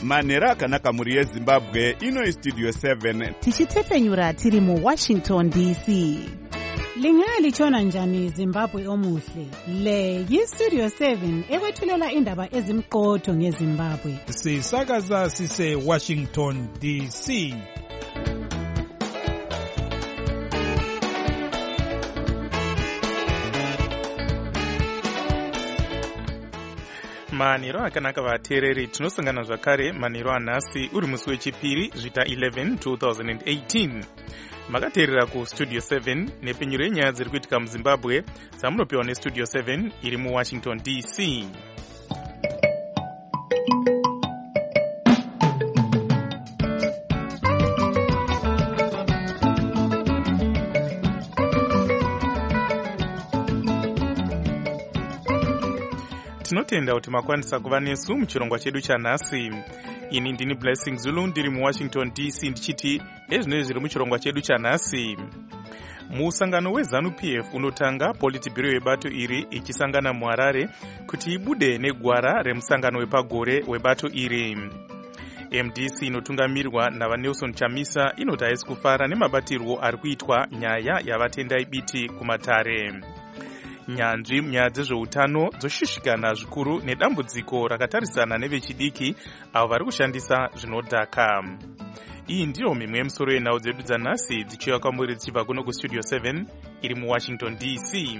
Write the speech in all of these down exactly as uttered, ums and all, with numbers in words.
manhero akanaka mhuri yezimbabwe. Ino istudio seven tichitepfenyura tiri muwashington D C. Lingalitshona njani Zimbabwe omuhle? Le yistudio seven ekwethulela indaba ezimqotho ngeZimbabwe. Sisakaza sise Washington D C. manhero akanaka vateereri, tinosangana zvakare manhero anhasi uri musi wechipiri zvita eleven twenty eighteen. Makateerera kustudio seven nepfenyuro yenyaya dziri kuitika muZimbabwe dzamunopiwa nestudio seven iri muWashington D C. Tinotenda kuti makwanisa kuva nesu muchirongwa chedu chanhasi. Ini ndini Blessing Zulu ndiri muWashington D C ndichiti ezvinenge zviri muchirongwa chedu chanhasi. Musangano weZANU P F unotanga politbiro yebato iri ichisangana muHarare kuti ibude negwara remusangano wepagore webato iri. M D C inotungamirwa navaNelson Chamisa inoti haisi kufara nemabatirwo ari kuitwa nyaya yavatendai biti kumatare. Nyanzvi munyaya dzezveutano dzoshushikana zvikuru nedambudziko rakatarisana nevechidiki avo vari kushandisa zvinodhaka. Iyi ndiyo mimwe yemisoro yenhau dzedu dzanhasi dzichiuya kwamuri dzichibva kuno kustudio seven iri muWashington D C.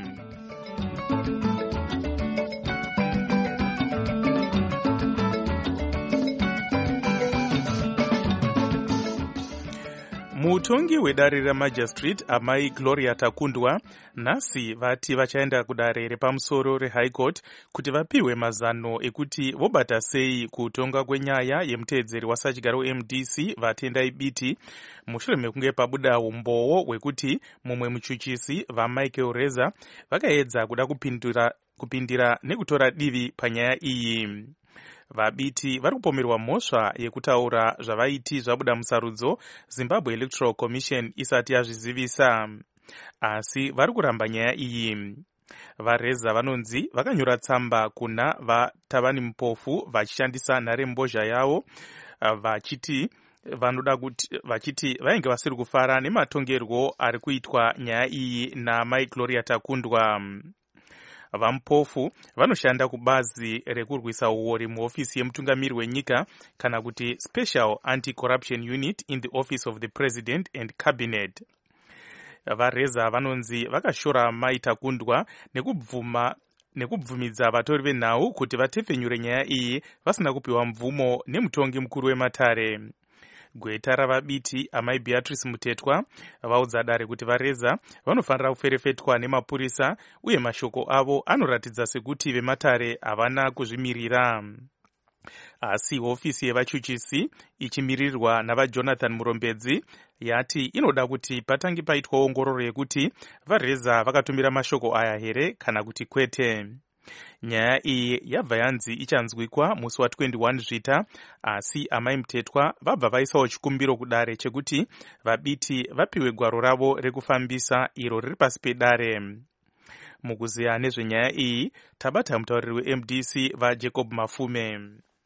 Mutongi wedare remajistrate amai Gloria Takundwa nhasi vati vachaenda kudare repamusoro reHigh Court kuti vapiwe mazano ekuti vobata sei kutonga kwenyaya yemuteedzeri wasachigar weM D C vatendai biti mushure mekunge pabuda umboo hwekuti mumwe muchuchisi vaMichael Reza vakaedza kuda kupindura kupindira nekutora divi panyaya iyi. Vabiti vari kupomerwa mhosva yekutaura zvavaiti zvabuda musarudzo Zimbabwe Electoral Commission isati yazvizivisa, asi vari kuramba nyaya iyi. VaReza vanonzi vakanyora tsamba kuna vaTavani Mupofu vachishandisa nharembozha yavo vachiti vanoda kuti vachiti vainge vasiri kufara nematongerwo ari kuitwa nyaya iyi naMai Gloria Takundwa. VaMupofu vanoshanda kubazi rekurwisa uori muofisi yemutungamiri wenyika kana kuti Special Anti-Corruption Unit in the Office of the President and Cabinet. VaReza vanonzi vakashora Mai Takundwa nekubvuma nekubvumidza vatori venhau kuti vatepfenyure nyaya iyi vasina kupiwa mvumo nemutongi mukuru wematare. Gweta ravabiti amai Beatrice Mutetwa vaudza dare kuti VaReza vanofanira kuferefetwa nemapurisa uye mashoko avo anoratidza sekuti vematare havana kuzvimirira. Asi hofisi yevachuchisi ichimirirwa navaJonathan Murombedzi yati inoda kuti patange paitwa ongororo yekuti VaReza vakatumira mashoko aya here kana kuti kwete. Nyaya iyi yabva yanzi ichanzwikwa musi wa twenty-one zvita, asi amai Mutetwa vabva vaisawo chikumbiro kudare chekuti vabiti vapiwe gwaro ravo rekufambisa iro riri pasi pedare. Mukuziya nezvenyaya iyi tabata mutauriri weM D C vaJacob Mafume.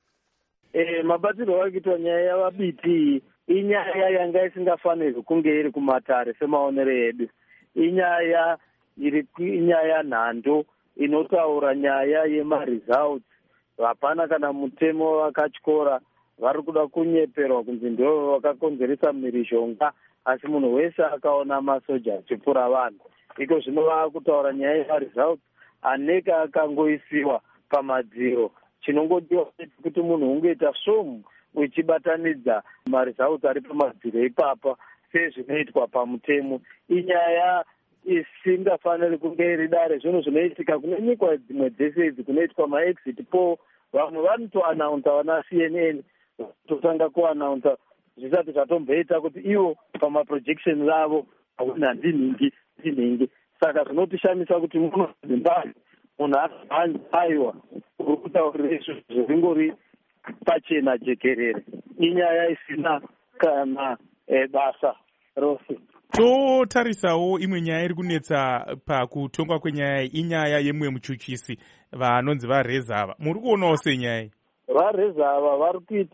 E, mabatirwo akuitwa nyaya yavabiti inyaya yanga isingafanirwi kunge iri kumatare semaonero edu. Inyaya iri inyaya nhando inotaura nyaya yemaresults. Hapana kana mutemo wakatyora vari kuda kunyeperwa kunzi ndivo vakakonzeresa mhirizhonga, asi munhu wese akaona masoja achipfura vanhu. Iko zvino vaakutaura nyaya yemaresults anenge akangoisiwa pamadziro. Chinongodiwa kuti munhu ungoita svomu uchibatanidza maresults ari pamadziro ipapa sezvinoitwa pamutemo. Inyaya isingafaniri kunge iri dare zvinhu zvinoitika kune nyika dzimwe dzese idzi kunoitwa maexit poll. Vamwe vanotoanaunza vana C N N totanga kuanaunza zvisati zvatomboita kuti ivo pamaprojections avo hakuna ndinhingi ndinhingi. Saka zvinotishamisa kuti muno Zimbabwe munhu aiwa uri kutaurira izvo zvingori pachena jekerere. Inyaya isina kana e, basa rose. Totarisawo imwe nyaya iri kunetsa pakutongwa kwenyaya inyaya yemwe muchuchisi vanonzi VaReza ava. Muri kuonawo senyaya? VaReza ava vari kuita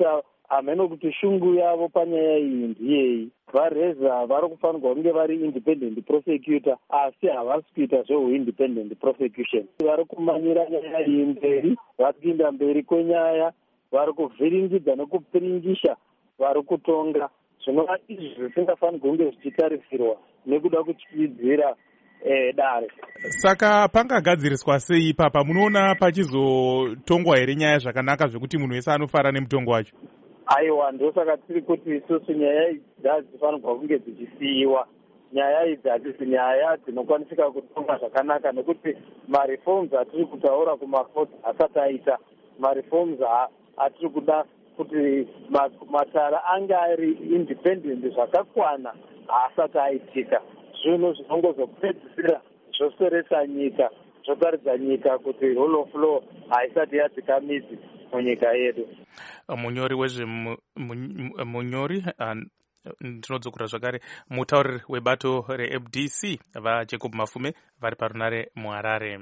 hameno kuti shungu yavo panyaya iyi ndiyei. Vareza vari kufanirwa kunge vari independent prosecutor asi havasi kuita zvehu-independent prosecution. Vari kumanyira nyaya iyi mberi, vari kuinda mberi kwenyaya, vari kuvhiringidza nekupiringisha vari kutonga. Zvinova izvi zvisingafanirwi kunge zvichitarisirwa nekuda kutyidzira eh, dare. Saka pangagadziriswa sei ipapa? Munoona pachizotongwa here nyaya zvakanaka zvekuti munhu wese anofara nemutongo wacho? Aiwa, ndosaka tiri kuti isusu nyaya idzi dzifanirwa kunge dzichisiyiwa. Nyaya idzi hadzisi nyaya dzinokwanisika kutonga zvakanaka, nekuti mareforms atiri kutaura kumafoti asati aita. Mareforms atiri kuda kuti matara anga ari independent zvakakwana haasati aitika. Zvinhu zvinongozopedzisira zvoseresa nyika, zvotaridza nyika kuti rule of law haisati yadzika midzi munyika yedu. Munyori wezve munyori ndinodzokera zvakare mutauriri webato reF D C vaJacob Mafume vari parunare muHarare.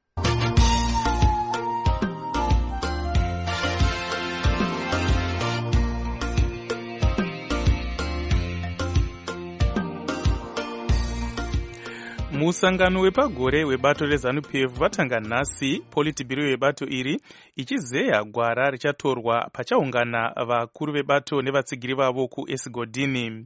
Musangano wepagore webato reZANU-P F vatanga nhasi politibhiro yebato iri ichizeya gwara richatorwa pachaungana vakuru vebato nevatsigiri vavo kuEsigodini.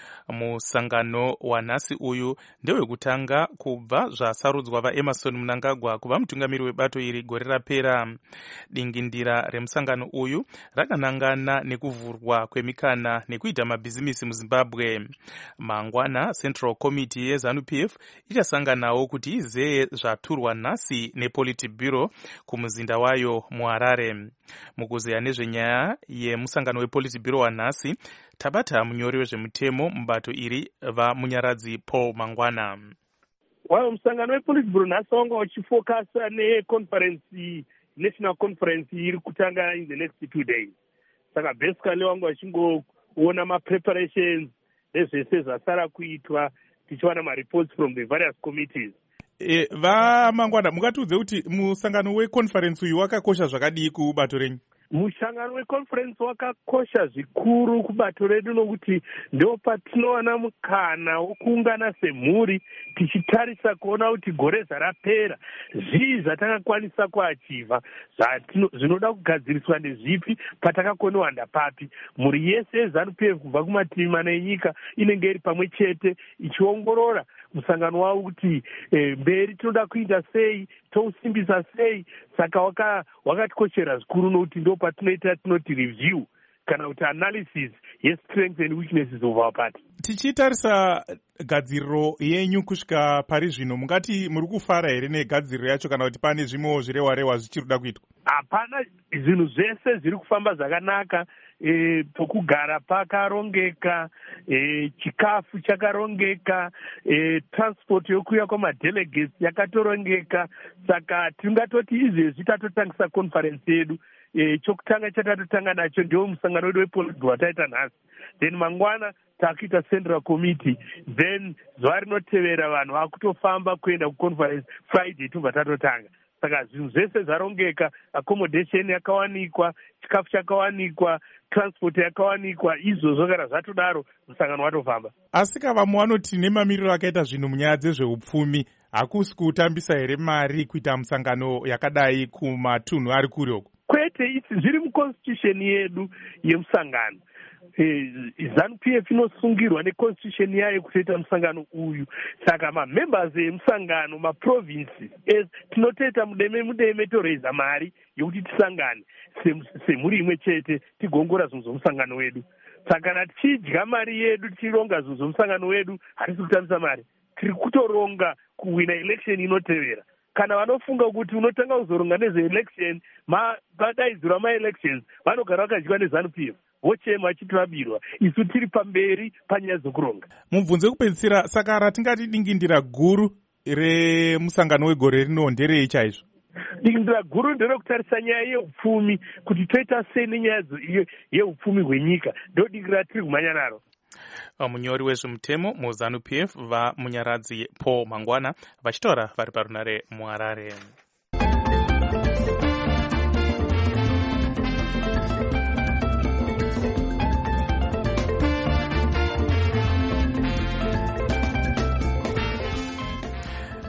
Musangano wanhasi uyu ndewekutanga kubva zvasarudzwa vaEmerson Mnangagwa kuva mutungamiri webato iri gore rapera. Dingindira remusangano uyu rakanangana nekuvhurwa kwemikana nekuita mabhizimisi muZimbabwe. Mangwana Central Committee yeZANU-P F ichasanganawo kuti izeye zvaturwa nhasi nepolitibhiro kumuzinda wayo muHarare. Mukuzeya nezvenyaya yemusangano wepolitibhiro wanhasi tabata munyori wezvemutemo mubato iri vamunyaradzi Paul Mangwana. Well, musangano wepolitibhiro nhasi wanga uchifokasa neconference, national conference iri kutanga in the next two days. Saka basically wanga wachingoona ma-preparations nezvese zvasara kuitwa tichiwana ma-reports from the various committees. E, va Mangwana, mungatiudze kuti musangano weconference uyu wakakosha zvakadii kubato renyu? Mushangano weconference wakakosha zvikuru kubato redu nokuti ndo patinowana mukana wokuungana semhuri tichitarisa kuona kuti gore zarapera zvii zvatakakwanisa kuachiva, zvinoda kugadziriswa nezvipi, patakakoniwanda papi. Mhuri yese yeZANU-P F kubva kumativi mana enyika inenge iri pamwe chete ichiongorora musangano wavo kuti e, mberi tinoda kuita sei, tousimbisa sei. Saka waka wakatikoshera zvikuru nokuti ndo patinoita tinoti review kana kuti analysis yestrengths and weaknesses of our party. Tichitarisa gadziriro yenyu kusvika pari zvino, mungati muri kufara here negadziriro yacho kana kuti pane zvimwe zvirewa-rewa zvichiri kuda kuitwa? Hapana, zvinhu zvese zviri kufamba zvakanaka. E, pokugara pakarongeka, e, chikafu chakarongeka, e, transport yokuya kwamadelegates yakatorongeka. Saka tingatoti izvezvi tatotangisa conference yedu. E, chokutanga chatatotanga nacho ndio musangano wedu wepolitibhiro wataita nhasi. Then mangwana takuita central committee, then zuva rinotevera vanhu vakutofamba kuenda kuconference Friday tobva tatotanga. Saka zvinhu zvese zvarongeka, accommodation yakawanikwa, chikafu chakawanikwa, transport yakawanikwa, izvozvo kana zvatodaro musangano watofamba. Asi kavamwe vanoti nemamiriro akaita zvinhu munyaya dzezveupfumi hakusi kutambisa here mari kuita musangano yakadai kumatunhu ari kure uko? Kwete, zviri muconstitution yedu yemusangano. Eh, ZANU-P F inosungirwa neconstitution yayo kutoita musangano uyu. Saka mamembers emusangano, maprovinces, tinotoita mudeme mudeme toreiza mari yokuti tisangane semhuri imwe chete tigongora zvinhu zvomusangano wedu. Saka kana tichidya mari yedu tichironga zvinhu zvomusangano wedu hatisi kutambisa mari, tiri kutoronga kuwina election inotevera. Kana vanofunga kuti unotanga kuzoronga nezveelection, padaidzirwa ma-elections vanogara vakadyiwa neZANU-P F, vochema vachitorabirwa, isu tiri pamberi panyaya dzokuronga. Mubvunze kupedzisira, saka ratingati dingindira guru remusangano wegore rino nderei chaizvo? Dingindira guru nderekutarisa nyaya yeupfumi, kuti toita sei nenyaya yeupfumi hwenyika, ndo dingindira tiri kumhanya naro. Munyori wezvemutemo muZANU-P F vamunyaradzi Paul Mangwana vachitaura vari parunare muHarare.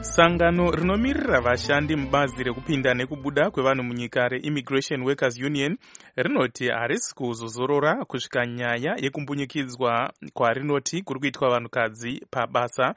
Sangano rinomirira vashandi mubazi rekupinda nekubuda kwevanhu munyika reImmigration Workers Union rinoti harisi kuzozorora kusvika nyaya yekumbunyikidzwa kwarinoti kuri kuitwa vanhukadzi pabasa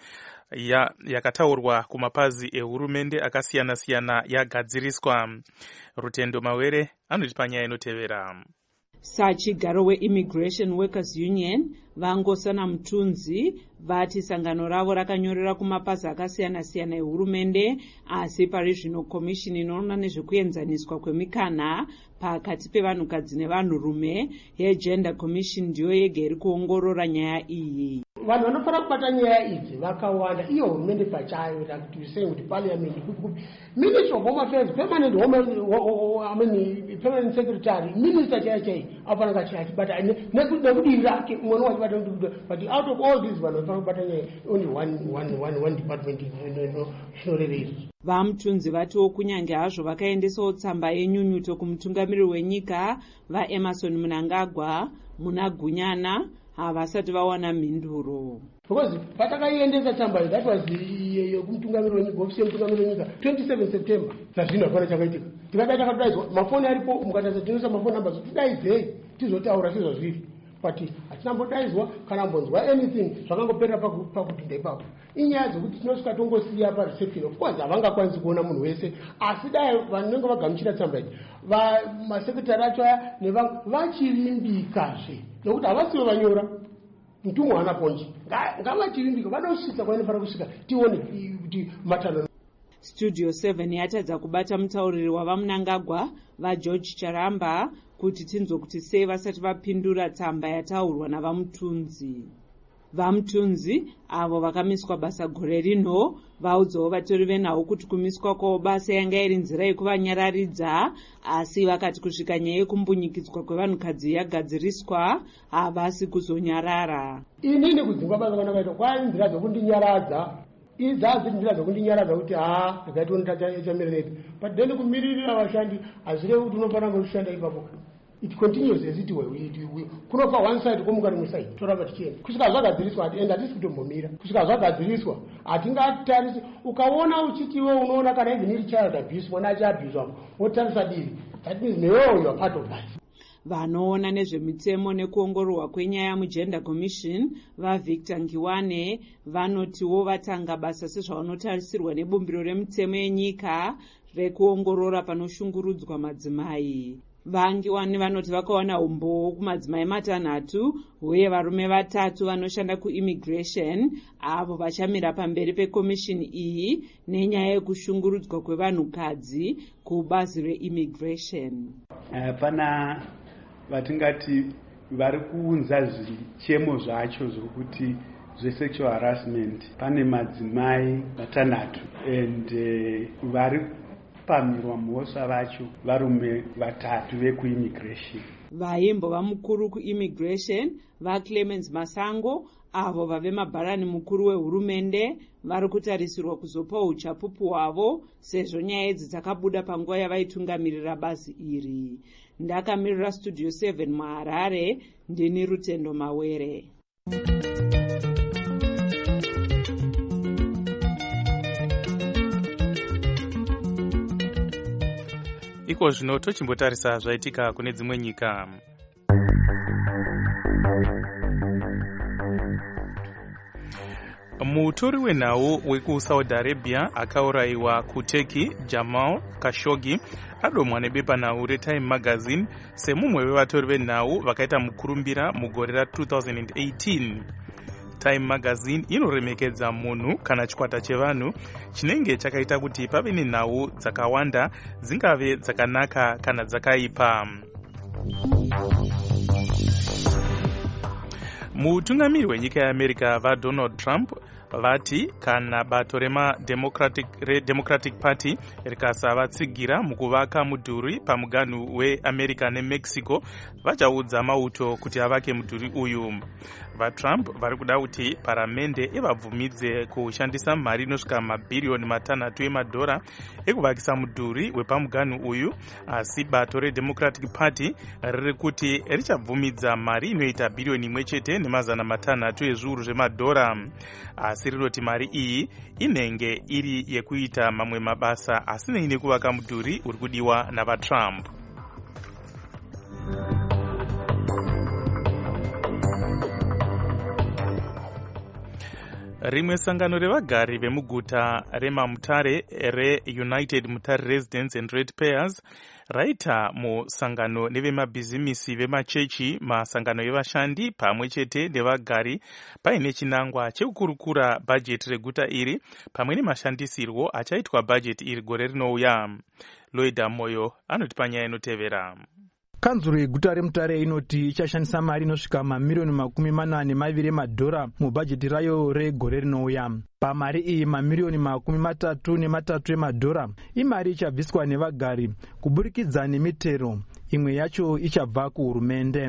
yakataurwa kumapazi ehurumende akasiyana-siyana yagadziriswa. Rutendo Mawere anoti panyaya inotevera. Sachigaro weImmigration Workers Union Vangosana Mutunzi vati sangano ravo rakanyorera kumapazi akasiyana-siyana ehurumende asi pari zvino komishini inoona nezvekuenzaniswa kwemikana pakati pevanhukadzi nevanhurume yeGender Commission ndiyo yega iri kuongorora nyaya iyi. Vanhu vanofara kubata nyaya idzi vakawanda, iyo hurumende pachayo kuti usei kuti parliament kupi Ministry of Home Affairs, permanent home I mean permanent secretary, minister chaiye chaiye afanira achibata nekudiri rake umwe wachibata but out of all these vanhu vanofara kubata nyaya only one one one one department inorerera. Vamutunzi vatiwo kunyange hazvo vakaendesawo tsamba yenyunyuto kumutungamiriri wenyika vaEmmerson Mnangagwa muna Gunyana havasati vawana mhinduro. Because patakaiendesa tsamba iyi that was yekumutungamiriri wenyika ofisi yemutungamiriri wenyika twenty-seven September zvazvino hapana chakaitika. Tikadai takadaidzwa mafoni aripo mukataza tinoisa mafoni numbers tidaidzei tizotaura sezvazviri but hatinambodaidzwa kana mbonzwa anything zvakangoperera pakupinda ipapo. Inyaya dzekuti tinosvika tongosiya pareception of course havangakwanisi kuona munhu wese asi dai vanenge vagamuchira tsamba iyi masekretari acho aya nevamwe vachirimbikazve nokuti havasiwo vanyora mutumwa haana ponje ngavachirimbika vanosvika kwainofara kusvika tione kuti matano. Studio seven yatadza kubata mutauriri wavaMnangagwa vaGeorge Charamba kuti tinzwe kuti sei vasati vapindura tsamba yataurwa navamutunzi. Vamutunzi avo vakamiswa basa gore rino vaudzawo vatori venhau kuti kumiswa kwavo basa yanga iri nzira yekuvanyararidza asi vakati kusvika nyaya yekumbunyikidzwa kwevanhukadzi yagadziriswa havasi kuzonyarara. Inini kudzingwa basa kwandakaita kwai nzira dzekundinyaradza idzazi nzira dzekundinyaradza kuti haa ndakationa tachamirira but then kumiririra vashandi hazvirevi kuti unofanira kushanda ipapo. It continues as it were. Kunofa one side kumuka rimwe side toramba tichienda kusvika zvagadziriswa ati enda tisi kutombomira kusvika zvagadziriswa hatingatarisi. Ukaona uchitiwe unoona kana even iri child abuse mwana achiabhuswa wotarisa divi that means newewo you are part of that. Vanoona nezvemitemo nekuongororwa kwenyaya muGender Commission vaVictor Ngiwane vanotiwo vatanga basa sezvavanotarisirwa nebumbiro remitemo yenyika rekuongorora panoshungurudzwa madzimai. Vangiwani vanoti vakawana umbowo kumadzimai matanhatu uye varume vatatu vanoshanda kuimmigration avo vachamira pamberi pekomishini iyi nenyaya yekushungurudzwa kwevanhukadzi kubazi reimmigration. Uh, pana vatingati vari kuunza zvichemo zvacho zvokuti zvesexual harassment pane madzimai matanhatu and uh, vari pamirwa mhosva vacho varume vatatu vekuimmigration. Vaimbova mukuru kuimmigration vaClemens Masango avo vave mabharani mukuru wehurumende vari kutarisirwa kuzopa uchapupu hwavo sezvo nyaya idzi dzakabuda panguva yavaitungamirira bazi iri. Ndakamirira Studio seven muHarare ndini Rutendo Mawere. Iko zvino tochimbotarisa zvaitika kune dzimwe nyika. Mutori wenhau wekuSaudi Arabia akaurayiwa kuTurkey Jamal Khashoggi adomwa nebepanhau reTime Magazine semumwe wevatori venhau vakaita mukurumbira mugore ra-twenty eighteen. Time Magazine inoremekedza munhu kana chikwata chevanhu chinenge chakaita kuti pave nenhau dzakawanda dzingave dzakanaka kana dzakaipa. Mutungamiri wenyika yeAmerica vaDonald Trump vati kana bato remademocratic Democratic Party rikasavatsigirira mukuvaka mudhuri pamuganhu weAmerica neMexico vachaudza mauto kuti avake mudhuri uyu. vatrump vari kuda kuti paramende ivabvumidze kushandisa mari inosvika mabhiriyoni matanhatu emadhora ekuvakisa mudhuri wepamuganhu uyu, asi bato redemocratic party riri kuti richabvumidza mari inoita bhiriyoni imwe chete nemazana matanhatu ezviuru zvemadhora, asi rinoti mari iyi inenge iri yekuita mamwe mabasa asinei nekuvaka mudhuri uri kudiwa navatrump. Rimwe sangano revagari vemuguta remamutare reUnited Mutare Residents and Ratepayers raita musangano nevemabhizimisi vemachechi, masangano evashandi pamwe chete nevagari paine chinangwa chekukurukura bhajeti reguta iri pamwe nemashandisirwo achaitwa bhajeti iri gore rinouya. Loida Moyo anoti panyaya inotevera. Kanzuro yeguta remutare inoti ichashandisa mari inosvika mamiliyoni makumi mana nemaviri emadhora mubhajeti rayo regore rinouya. Pamari iyi mamiliyoni makumi matatu nematatu emadhora imari ichabviswa nevagari kuburikidza nemitero, imwe yacho ichabva kuhurumende.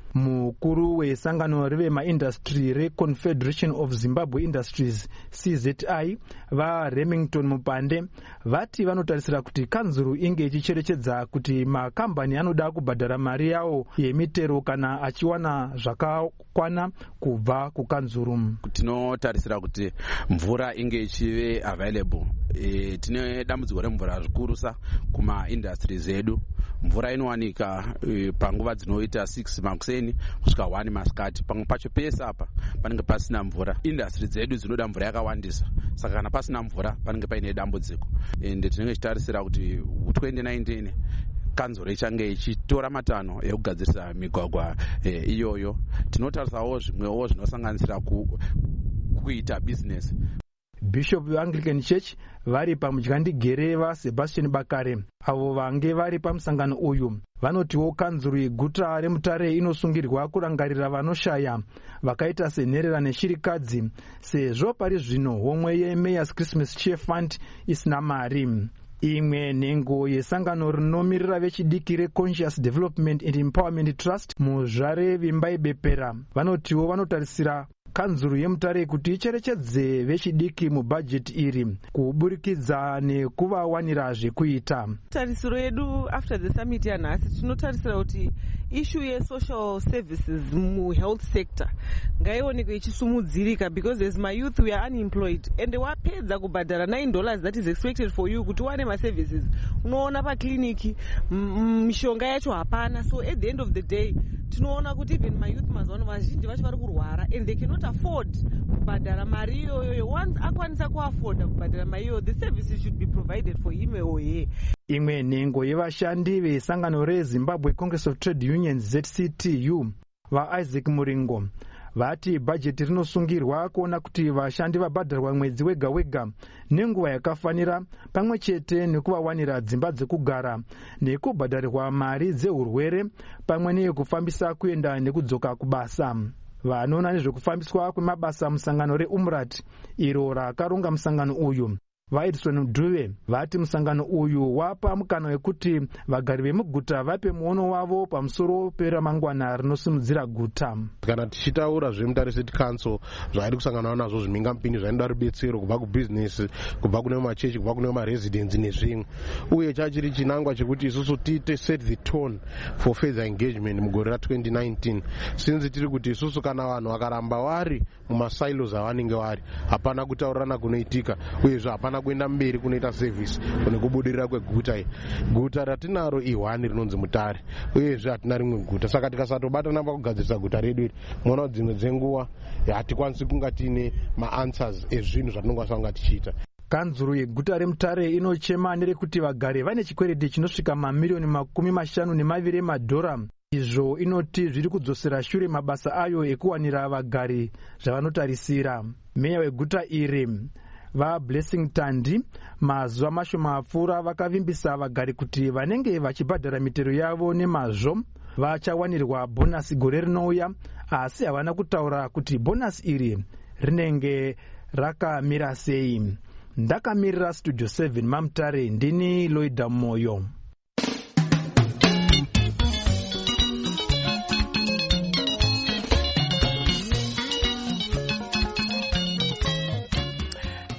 Mukuru wesangano revemaindastry reConfederation of Zimbabwe Industries C Z I vaRemington Mupande vati vanotarisira kuti kanzuru inge ichicherechedza kuti makambani anoda kubhadhara mari yawo yemitero kana achiwana zvakakwana kubva kukanzuru. Tinotarisira kuti mvura inge ichive available. E, tine dambudziko remvura zvikurusa kumaindustries edu. Mvura inowanika e, panguva dzinoita six makuseni kusvika one masikati. Pamwe pacho pese apa panenge pasina mvura. Industries dzedu dzinoda mvura yakawandisa, saka kana pasina mvura panenge paine dambudziko. Ende tinenge tichitarisira kuti twenty nineteen kanzuro ichange ichitora matanho ekugadzirisa migwagwa e, iyoyo. Tinotarisawo zvimwewo zvinosanganisira ku, kuita business. Bishop veAnglican Church vari pamudyandigere vaSebastian Bakare avo vange vari pamusangano uyu vanotiwo kanzuro yeguta remutare inosungirwa kurangarira vanoshaya vakaita senherera neshirikadzi, sezvo pari zvino homwe yeMayors Christmas Cheer Fund isina mari. Imwe nhengo yesangano rinomirira vechidiki reConscious Development and Empowerment Trust muzvare vimbaibepera vanotiwo vanotarisira kanzuro yemutare kuti icherechedze vechidiki mubhajeti iri kuburikidza nekuvawanira zvekuita. Tarisiro yedu after the summit yanhasi tinotarisira kuti issue yesocial services muhealth sector ngaionekwe ichisumudzirika, because as my youth we are unemployed and wapedza kubhadhara nine dollars that is expected for you kuti wane maservices unoona pakliniki mishonga yacho hapana. So at the end of the day tinoona kuti even my youth mazano vazhinji vacho vari kurwara and they cannot afford kubhadhara mari iyoyo. Once akwanisa kuaforda kubhadhara mari iyoyo, the services should be provided for him or her. Imwe nhengo yevashandi vesangano reZimbabwe Congress of Trade Unions Z C T U vaIsaac Muringo vati bhajeti rinosungirwa kuona kuti vashandi vabhadharwa mwedzi wega wega nenguva yakafanira, pamwe chete nekuvawanira dzimba dzekugara nekubhadharirwa mari dzehurwere pamwe neyekufambisa kuenda nekudzoka kubasa. Vanoona nezvekufambiswa kwemabasa musangano reUmrat iro rakaronga musangano uyu vaEdison Mduve vati musangano uyu wapa mukana wekuti vagari vemuguta vape muono wavo pamusoro peramangwana rinosimudzira guta. Kana tichitaura zvemutare City Council zvairi kusangana nazvo zvimhingamupini zvainoda rubetsero kubva kubusiness, kubva kune machechi, kubva kune maresidents nezvimwe, uye chachiri chinangwa chekuti isusu tiite set the tone for further engagement mugore ra twenty nineteen, since tiri kuti isusu kana vanhu vakaramba vari mumasilos avanenge vari hapana kutaurirana kunoitika, uyezve hapana kuenda mberi kunoita service kune kubudirira kweguta iri. Guta ratinaro ihwani rinonzi Mutare, uyezve hatina rimwe guta, saka tikasatobatana pakugadzirisa guta redu iri mona kuti dzimwe dzenguva hatikwanisi kunga tiine maanswers ezvinhu zvatinonga sanga tichiita. Kanzuro yeguta remutare inochema nerekuti vagari vane chikwereti chinosvika mamiliyoni makumi mashanu nemaviri emadhora, izvo inoti zviri kudzosera shure mabasa ayo ekuwanira vagari zvavanotarisira. Meya weguta iri vaBlessing Tandi mazuva mashoma apfuura vakavimbisa vagari kuti vanenge vachibhadhara mitero yavo nemazvo vachawanirwa bonasi gore rinouya, asi havana kutaura kuti bonasi iri rinenge rakamira sei. Ndakamirira Studio seven mamutare, ndini Loida Moyo.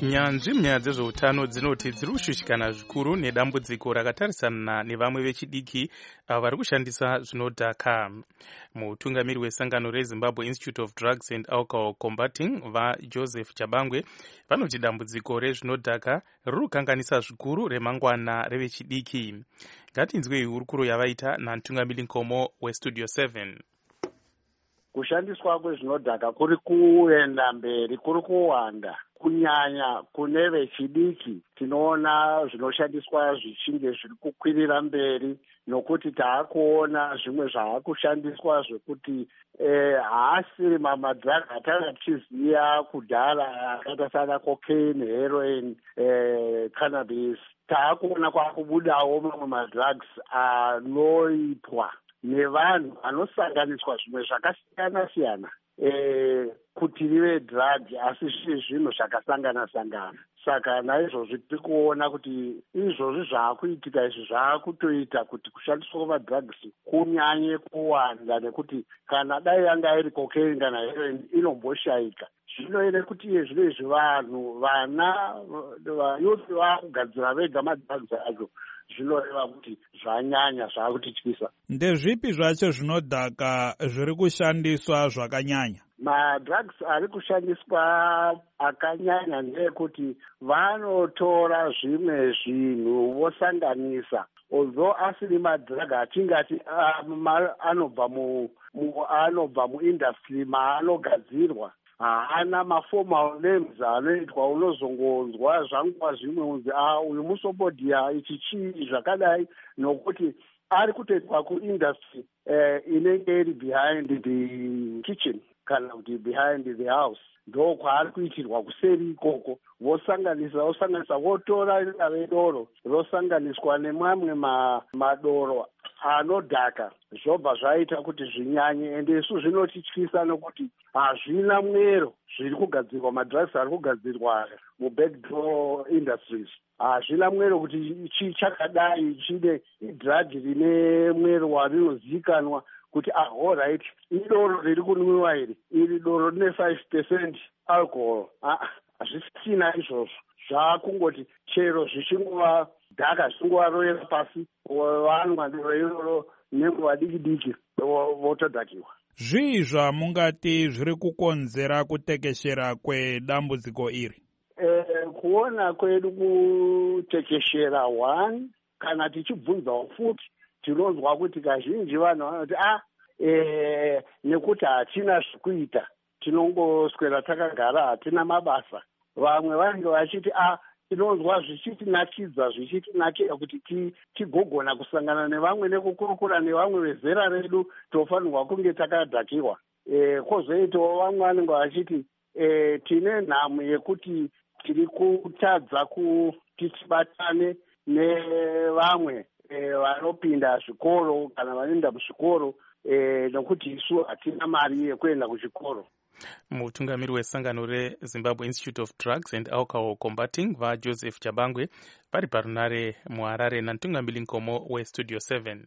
nyanzvi munyaya dzezveutano dzinoti dziri kushushikana zvikuru nedambudziko rakatarisana nevamwe vechidiki avo vari kushandisa zvinodhaka. Mutungamiri wesangano reZimbabwe Institute of Drugs and Alcohol Combating vaJoseph Chabangwe vanoti dambudziko rezvinodhaka riri kukanganisa zvikuru remangwana revechidiki. Ngatinzwei hurukuro yavaita namutungamiri nkomo westudio seven. Kushandiswa kwezvinodhaka kuri kuenda mberi, kuri kuwanda kunyanya kune vechidiki. Tinoona zvinoshandiswa zvichinge zviri kukwirira mberi, nokuti taakuona zvimwe zvaakushandiswa zvekuti eh, haasiri mamadhraga atanga tichiziva kudhara akaita sana cocaine, heroin, eh, cannabis. Taakuona kwakubudawo mamwe madrugs anoitwa nevanhu vanosanganiswa zvimwe zvakasiyana siyana e, kuti rive drug asi zviri zvinhu zvakasangana sangana. Saka naizvozvi tiri kuona kuti izvozvi zvaakuitika izvi zvaakutoita kuti kushandiswa kwamadrugs kunyanye kuwanda, nekuti kana dai yanga iri cocaine kana heroin inomboshaika. Zvinoita kuti iye zvino izvi vanhu vana vayuthi vaakugadzira vega madrugs acho zvinoreva kuti zvanyanya zvaakutityisa. Ndezvipi zvacho zvinodhaka zviri kushandiswa zvakanyanya? Madrugs ari kushandiswa akanyanya ndeyekuti vanotora zvimwe zvinhu vosanganisa, although asiri madrug atingati anobva mu anobva muindustry maanogadzirwa, haana maformal names anoitwa unozongonzwa zvanguva zvimwe unzi ah uyu musobhodhia ichi chii zvakadai, nokuti ari kutoitwa kuindustry eh, inenge iri behind the kitchen kana kuti behind the house. Ndo kwaari kuitirwa kuseri ikoko, vosanganisa vosanganisa votora ringave doro rosanganiswa nemamwe ma, madoro anodhaka, zvobva zvaita kuti zvinyanye. Ende isu zvinotityisa nokuti hazvina mwero zviri kugadzirwa, madrugs ari kugadzirwa mubackdoor industries hazvina mwero kuti chi chakadai chine drug rine mwero warinozikanwa kuti ah alright idoro riri kunwiwa iri iri doro rine five percent alcohol. Hazvisina izvozvo, zvakungoti chero zvichingova dhaka zvichingovaroyera pasi vanwa doro iroro nenguva diki diki votodhakiwa. Zvii zvamungati zviri kukonzera kutekeshera kwedambudziko iri? Eh, kuona kwedu kutekeshera one, kana tichibvunzawo futi tinonzwa kuti kazhinji vanhu vanoti ah eh, nekuti hatina zvekuita tinongoswera takagara hatina mabasa. Vamwe vanenge vachiti ah tinonzwa zvichitinakidza zvichitinakira kuti tigogona kusangana nevamwe nekukurukura nevamwe vezera redu, tofanirwa kunge takadhakiwa. E, kwozoitawo vamwe vanenge vachiti e, tine nhamo yekuti tiri kutadza kuti tibatane nevamwe e, vanopinda zvikoro kana vanoenda muzvikoro e, nokuti isu hatina mari yekuenda kuchikoro. Mutungamiri wesangano reZimbabwe Institute of Drugs and Alcohol Combating vaJoseph Chabangwe vari parunare muHarare namutungamiri nkomo westudio seven.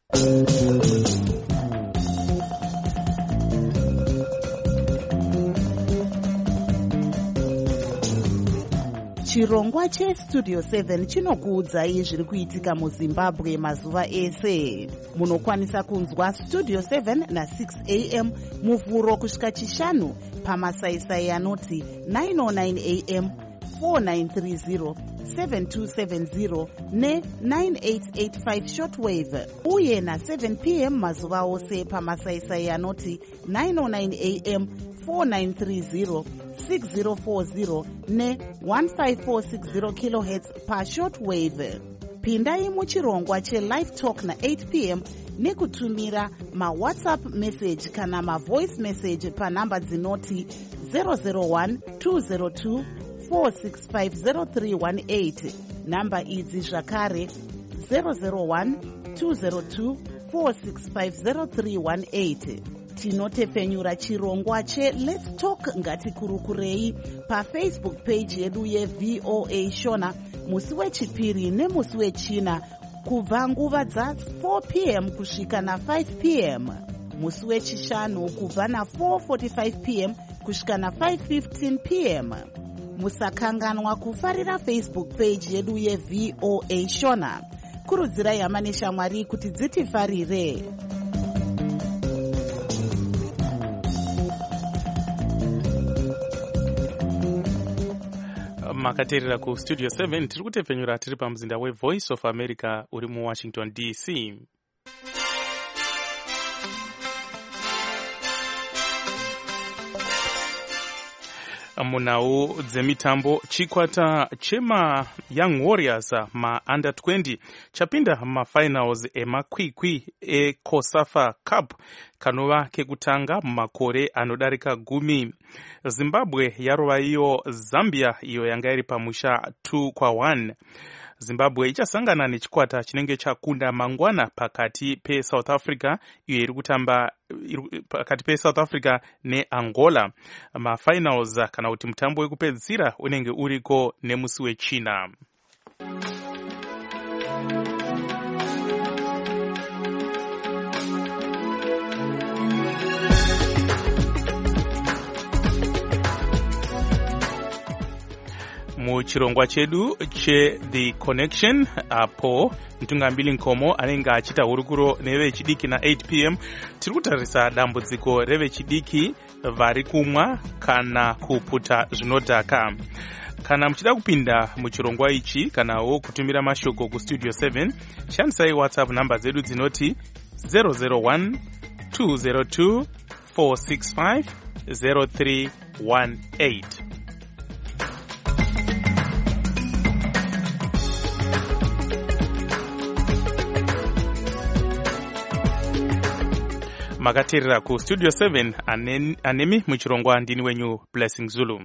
Chirongwa chestudio seven chinokuudzai zviri kuitika muZimbabwe mazuva ese. Munokwanisa kunzwa studio seven na six a m muvhuro kusvika chishanu pamasaisai anoti nine oh nine a m, four nine three zero, seven two seven zero ne nine eight eight five shortwave, uye na seven p m mazuva ose pamasaisai anoti nine oh nine a m, four nine three zero, six zero four zero ne one five four six zero kilohertz pa shortwave. Pindai muchirongwa chelive talk na eight p m nekutumira mawhatsapp message kana mavoice message panhamba dzinoti zero zero one two zero two four six five zero three one eight. Namba idzi zvakare zero zero one two zero two four six five zero three one eight. Tinotefenyura chirongwa che Let's Talk ngatikurukurei pafacebook page yedu yeV O A Shona musi wechipiri nemusi wechina kubva nguva dza four p m kusvika na five p m, musi wechishanu kubva na four forty-five p m kusvika na five fifteen p m, musakanganwa kufarira Facebook page yedu yeV O A Shona. Kurudzirai hama neshamwari kuti dzitifarire. Makaterera ku Studio seven tiri kutepfenyura tiri pamuzinda weVoice of America uri muWashington D C. Munau dzemitambo, chikwata chema Young Warriors ma under twenty chapinda mafinals emakwikwi eCOSAFA Cup kanova kekutanga makore anodarika gumi. Zimbabwe yarova iyo Zambia iyo yanga iri pamusha two kwa one. Zimbabwe ichasangana nechikwata chinenge chakunda mangwana pakati pe South Africa iyo iri kutamba pakati pe South Africa neAngola. Mafinals kana kuti mutambo wekupedzisira unenge uriko nemusi weChina. Muchirongwa chedu che The Connection apo mtungambili nkomo anenga achita hurukuro neve chidiki na eight p m tiri kutarisa dambudziko reve chidiki vari kumwa kana kuputa zvinodhaka. Kana muchida kupinda muchirongwa ichi kanawo kutumira mashoko ku Studio seven, shandisai WhatsApp namba zedu dzinoti zero zero one two zero two four six five zero three one eight. Makaterera ku Studio seven anemi muchirongwa ndini wenyu Blessing Zulu.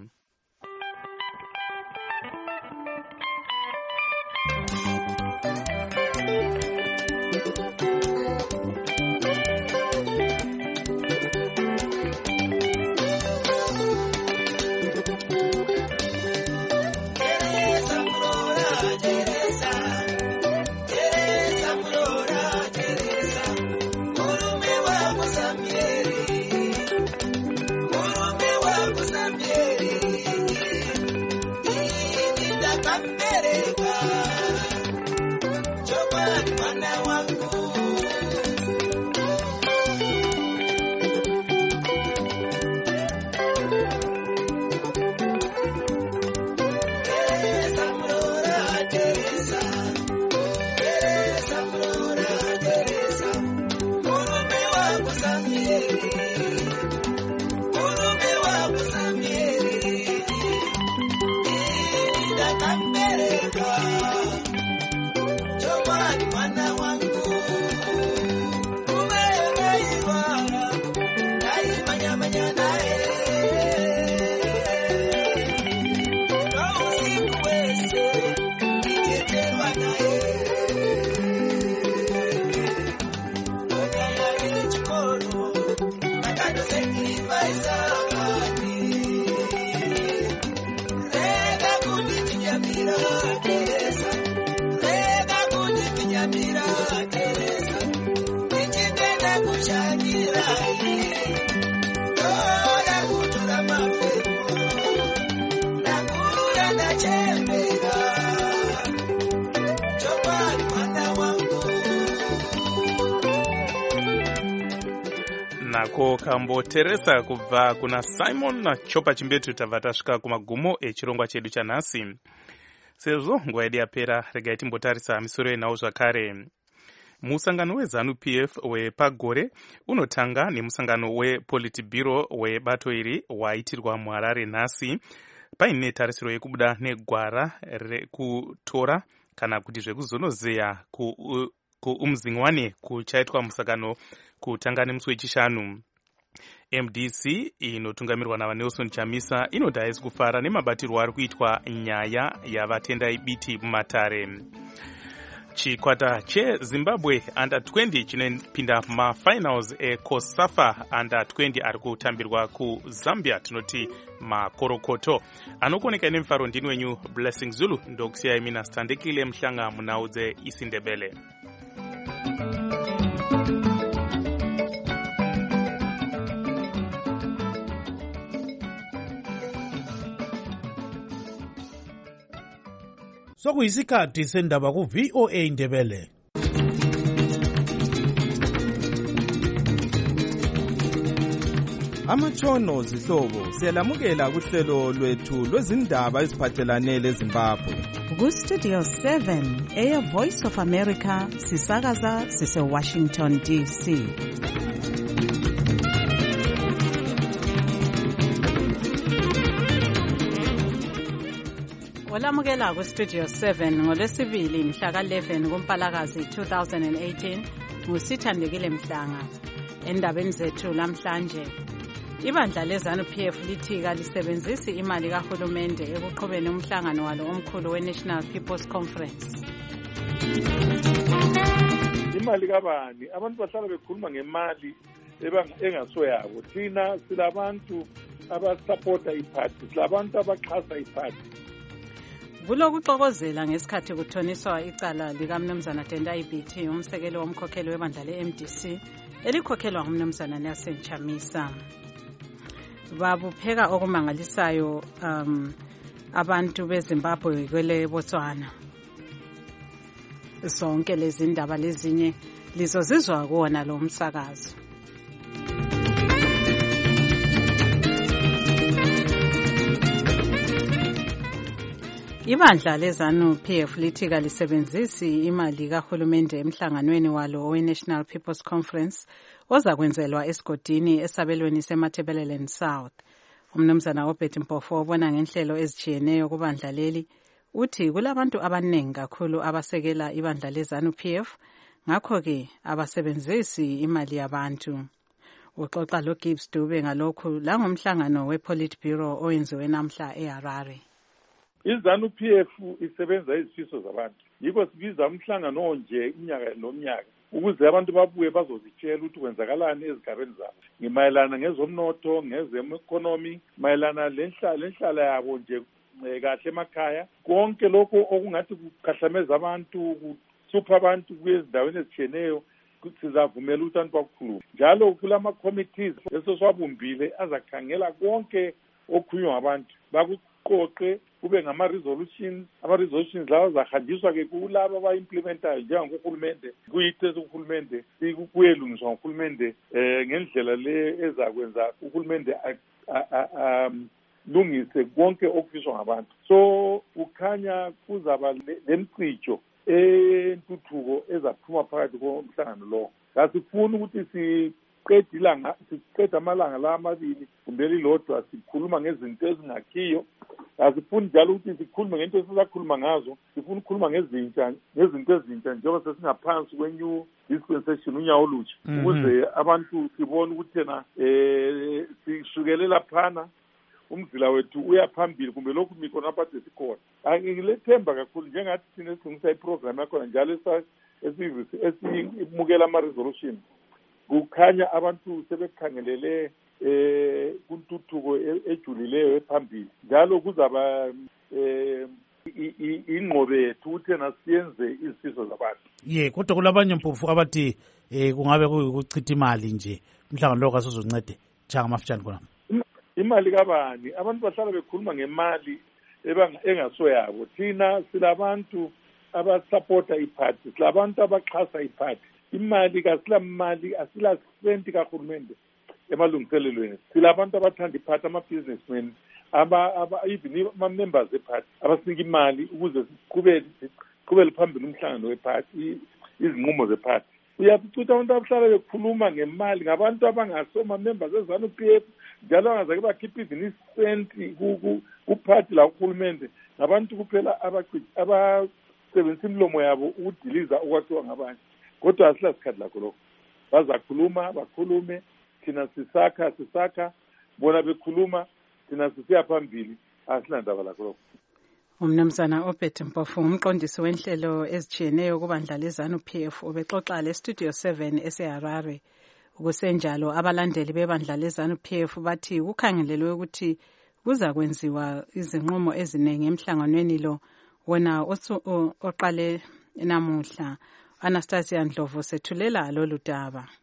Nako kambo Teresa kubva kuna Simon na Chopa Chimbetu tabva tasvika kumagumo echirongwa chedu chanhasi. Sezvo nguva yedu yapera, regai timbotarisa misoro yenawo zvakare. Musangano weZANU P F wepagore unotanga nemusangano wePolitburo webato iri waitirwa muHarare nhasi, paine tarisiro yekubuda negwara rekutora kana kuti zvekuzonozeya ku kuumzingwane kuchaitwa musangano kutanga nemusi wechishanu. M D C inotungamirwa naVaNelson Chamisa inoti haisi kufara nemabatirwo ari kuitwa nyaya yavatendai biti mumatare. Chikwata cheZimbabwe under twenty chinopinda mafinals eCOSAFA under twenty ari kutambirwa kuZambia, tinoti makorokoto. Anokoneka nemfaro ndini wenyu Blessing Zulu, ndokusiyai mina Standekile Mhlanga munhau dzeIsiNdebele. sokuyisikhathi sendaba ku-V O A Ndebele. Amatshono zihlobo siyalamukela kuhlelo lwethu lwezindaba eziphathelane leZimbabwe. Ku-Studio seven, Air Voice of America, sisakaza sise-Washington D C. Olamukela ku-Studio seven ngolwesibili mhla ka-eleven kuMpalakazi two thousand eighteen ngusithandekile Mhlanga. Endabeni zethu lamhlanje, ibandla leZANU P F lithi kalisebenzisi imali kahulumende ekuqhubeni umhlangano walo omkhulu we-National People's Conference. Imali kabani? Abantu bahlala bekhuluma ngemali engasoyabo. Thina silabantu abasupporta iphathi, silabantu abaxhasa iphathi. Kulokuxokozela ngesikhathi kuthoniswa icala likaMnumzana Tendai Biti, umsekeli womkhokheli webandla le-M D C elikhokhelwa nguMnumzana Nelson Chamisa. Babupheka okumangalisayo um abantu beZimbabwe kwele Botswana. Sonke lezi ndaba lezinye lizozizwa kuona lo msakazo. Ibandla leZANU P F lithi kalisebenzisi imali kahulumende emhlanganweni walo we-National People's Conference ozakwenzelwa esigodini esabelweni seMatabeleland South. Umnumzana Obert Mpofu obona ngenhlelo ezijiyeneyo kubandla leli uthi kulabantu abaningi kakhulu abasekela ibandla leZANU P F, ngakho-ke abasebenzisi imali yabantu. Uxoxa lo Gibbs Dube ngalokhu langomhlangano we-Politburo owenziwe namhla eHarare. iZANU P F isebenza izifiso zabantu. Yiko sibiza umhlangano onje iminyaka nomnyaka ukuze abantu babuye bazozitshela ukuthi kwenzakalani ezigabeni zabo. Ngimayelana ngezomnotho, ngezemeconomy, mayelana lenhlalo lenhlalo yabo nje kahle emakhaya. Konke lokho okungathi kukhahlameza abantu, kuhlupha abantu kwezindaweni ezicheneyo, sizavumela ukuthi abantu bakukhuluma. Njalo kulama committees leso swabumbile azakhangela konke okukhulunywa ngabantu. Bakuqoqe kube ngama resolutions, ama resolutions lawo zahanjiswa ke kulabo abayimplementayo njengohulumende, kuyithe uhulumende kuyelungiswa ngohulumende eh ngendlela le ezakwenza uhulumende lungise konke okufiswa ngabantu. So ukhanya kuzaba lemcijo entuthuko ezaphuma phakathi komhlangano lo. Kasifuni ukuthi si qeda ilanga siqeda amalanga la amabili kumbe lilodwa sikhuluma ngezinto ezingakhiyo. Asifuni njalo ukuthi sikhulume ngento esizakhuluma ngazo, sifuna ukukhuluma ngezintsha ngezinto ezintsha njengoba sesingaphansi kwenew dispensation unyawo olutsha, ukuze abantu sibone ukuthi tena eh sishukelela phana umzila wethu uyaphambili kumbe lokhu mikona aphathe sikhona. Angilethemba kakhulu njengathi sine singisa iprogram yakho njalo esivisi esimukela ama resolution. Kukhanya abantu sebekhangelele eh kuntuthuko ejulileyo ephambili. Njalo kuzaba eh ingqobe ethu ukuthi nasiyenze izifiso zabantu. Ye kodwa kulabanye Mpofu abathi eh kungabe kuchitha imali nje mhlawumbe lokho asozoncede njanga mafutshane khona. Imali kabani? Abantu bahlala bekhuluma ngemali engasoyabo. Thina silabantu abasupporta iphathi, silabantu abaxhasa iphathi. Imali kasilamali asila senti kahulumende emalungiselelweni. Silabantu abathanda iphathi, ama businessmen, aba aba even ama members ephathi abasinika imali ukuze siqhubele siqhubele phambili umhlangano wephathi, izinqumo zephathi. Uyaphucutha abantu abahlala bekhuluma ngemali ngabantu abangasoma members eZANU P F, njalo angazake bakhipha even isenti kuphathi la uhulumende. Ngabantu kuphela abasebenzisa imlomo yabo ukudiliza okwathiwa ngabanye. Kodwa asila sikhathi lakho lokho. Bazakhuluma, bakhulume, thina sisakha, sisakha, bona bekhuluma, thina sisiya phambili, asila ndaba lakho lokho. Umnumzana Obert Mpofu, umqondisi wenhlelo ezijiyeneyo kubandla leZANU P F, ubexoxa le-Studio seven eseHarare. Ukusenjalo abalandeli bebandla leZANU P F bathi kukhangelelwe ukuthi kuza kwenziwa izinqumo eziningi emhlanganweni lo wona oqale namuhla. Anastasia Ndlovu sethulela lolu daba.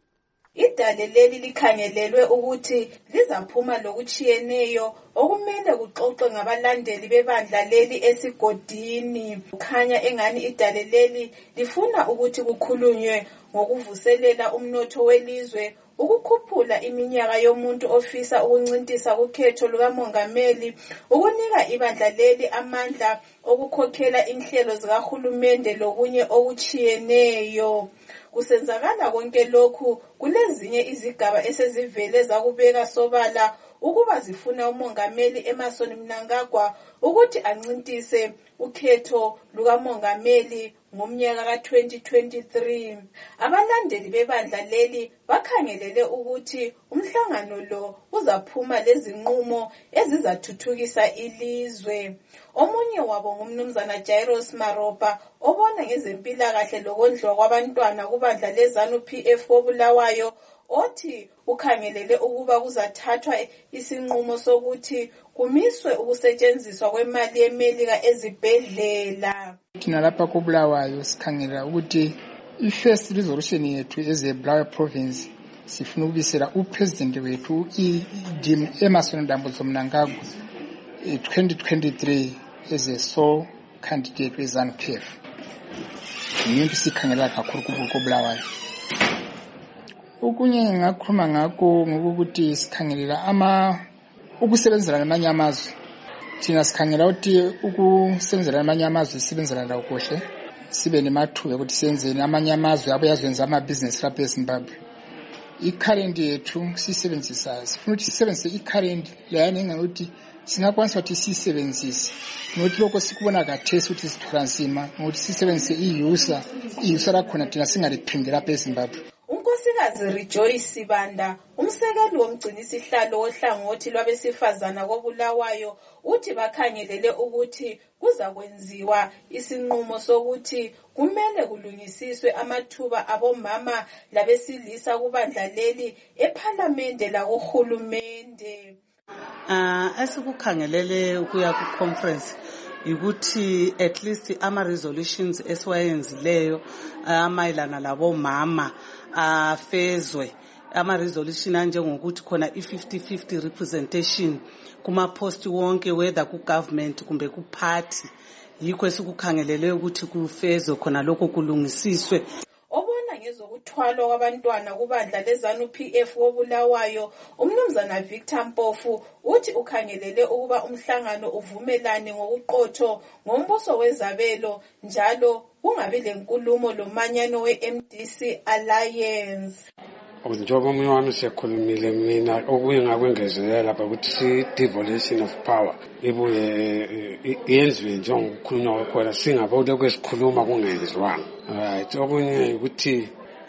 Idale leli likhangelelwe ukuthi lizaphuma lokuchiyeneyo okumele kuxoxwe ngabalandeli bebandla leli esigodini. Kukhanya engani idale leli lifuna ukuthi kukhulunywe ngokuvuselela umnotho welizwe, ukukhuphula iminyaka yomuntu ofisa ukuncintisa ukhetho lukamongameli, ukunika ibandla leli amandla okukhokhela inhlelo zikahulumende lokunye okuchiyeneyo. Kusenzakala konke lokhu kulezinye izigaba esezivele zakubeka sobala ukuba zifuna umongameli Emmerson Mnangagwa ukuthi ancintise ukhetho lukamongameli ngomnyaka ka twenty twenty-three. Abalandeli bebandla leli bakhangelele ukuthi umhlangano lo uzaphuma lezinqumo ezizathuthukisa ilizwe. Omunye wabo ngumnumzana Jairus Maropa obona ngezempilakahle lokondliwa kwabantwana kubandla leZANU P F wobulawayo, othi ukhangelele ukuba kuzathathwa isinqumo sokuthi kumiswe ukusetshenziswa kwemali yemelika ezibhedlela. Thina lapha kobulawayo sikhangela ukuthi i-first resolution yethu eze-Bulawayo province sifuna ukubisela upresident wethu Emmerson Mnangagwa twenty twenty-three as a sole candidate we-ZANU P F. Yinto sikhangela kakhulu kobulawayo. Okunye ngakhuluma ngakho ngokuthi sikhangelela ama ukusebenzela namanye amazwe. Thina sikhangela ukuthi ukusebenzela namanye amazwe isebenzela la kuhle, sibe nemathuba ukuthi senzeni amanye amazwe abo yazwenza ama-business lapha eZimbabwe. I-current yethu sisebenzisa, sifuna ukuthi sisebenzise i-current leyana engakuthi singakwanisa ukuthi siyisebenzise nokuthi lokho sikubona kathesi ukuthi sithola nzima nokuthi sisebenzise i-user i-user lakhona thina singaliphinde lapha eZimbabwe. Unkosikazi Rejoice Sibanda, umsekeli womgcinisihlalo wohlangothi lwabesifazana kobulawayo, uthi bakhangelele ukuthi kuza kwenziwa isinqumo sokuthi kumele kulungisiswe amathuba abomama labesilisa kubandla leli eParliament lakuhulumende. Ah, esikukhangelele ukuya ku conference ukuthi at least ama resolutions esiwayenzileyo amayelana labo mama afezwe, ama resolution anjengokuthi khona i fifty fifty representation kuma post wonke whether ku government kumbe ku party. Yikho esikukhangelele ukuthi kufezwe khona lokho kulungisiswe. Obona ngezokuthwalwa kwabantwana kubandla leZANU P F wobulawayo, umnumzana Victor Mpofu uthi ukhangelele ukuba umhlangano uvumelane ngokuqotho ngombuso wezabelo njalo kungabi lenkulumo lomanyano we-M D C Alliance. Njengoba omunye wami sekhulumile mina okunye ngakwengezelela lapha ukuthi si-devolution of power ibuye yenziwe njengokukhulunywa kwakhona singabona kwesikhuluma kungenziwanga. Right, okunye ukuthi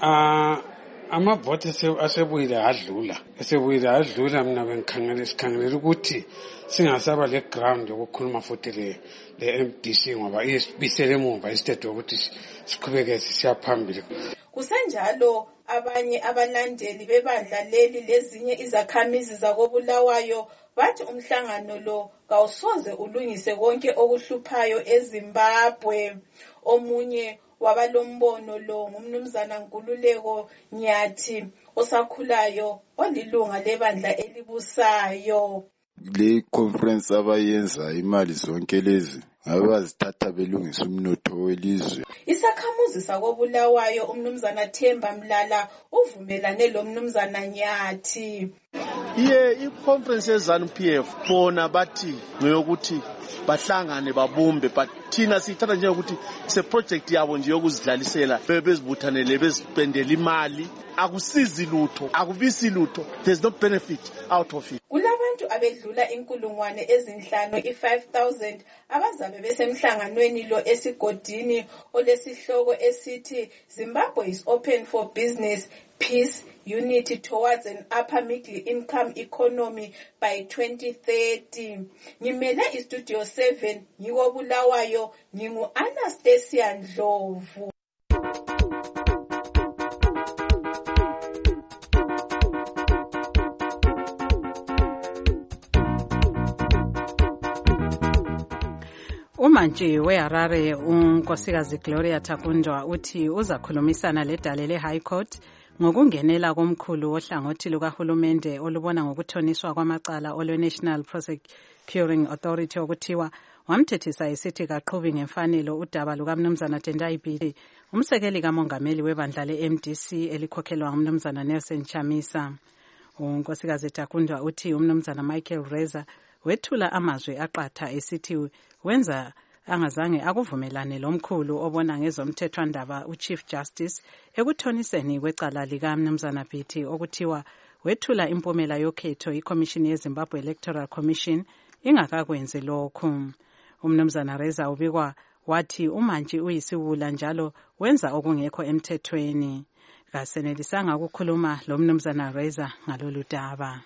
amavoti asebuyile adlula esebuyile adlula mina bengikhangele sikhangelela ukuthi singasaba le ground yokukhuluma futhi le le-M D C ngoba isibisele emuva instead yokuthi siqhubeke siyaphambili. Kusenjalo abanye abalandeli bebandla leli lezinye izakhamizi zakobulawayo bathi umhlangano lo kawusoze ulungise konke okuhluphayo eZimbabwe. Omunye wabalombono lo ngumnumzana Nkululeko Nyathi osakhulayo olilunga lebandla elibusayo. Le conference abayenza imali zonke lezi abazithatha belungisa umnotho welizwe. Isakhamuzi sakobulawayo umnumzana Themba Mlala uvumelane lo mnumzana Nyathi. Iye i-conference yeZANU P F bona bathi ngeyokuthi bahlangane babumbe, but thina sithatha njengokuthi se project yabo nje yokuzidlalisela bezibuthanele bezipendela imali, akusizi lutho, akubisi lutho, there's no benefit out of it. Kulabantu abedlula inkulungwane ezinhlanu i-five thousand abazabe besemhlanganweni lo esigodini olesihloko esithi Zimbabwe is open for business, peace, unity towards an upper middle income economy by twenty thirty. Ngimele iStudio seven ngikobulawayo, ngingu Anastasia Ndlovu. Umantshi weHarare unkosikazi Gloria Takundwa uthi uzakhulumisana ledale le High Court ngokungenela komkhulu wohlangothi lukahulumende olubona ngokuthoniswa kwamacala olwe-National Prosecuting Authority okuthiwa wamthethisa esithi kaqhubi ngemfanelo udaba lukamnumzana Tendai Biti, umsekeli kamongameli webandla le-M D C elikhokhelwa ngumnumzana Nelson Chamisa. unkosikazi Takundwa uthi umnumzana Michael Reza wethula amazwi aqatha esithi wenza angazange akuvumelane lomkhulu obona ngezomthethwandaba uChief Justice ekuthoniseni kwecala likamnumzana Biti okuthiwa wethula impumela yokhetho iCommission yeZimbabwe Electoral Commission ingakakwenzi lokhu. Umnumzana Reza ubikwa wathi umantshi uyisiwula njalo wenza okungekho emthethweni. Kasenelisanga ukukhuluma lo mnumzana Reza ngalolu daba.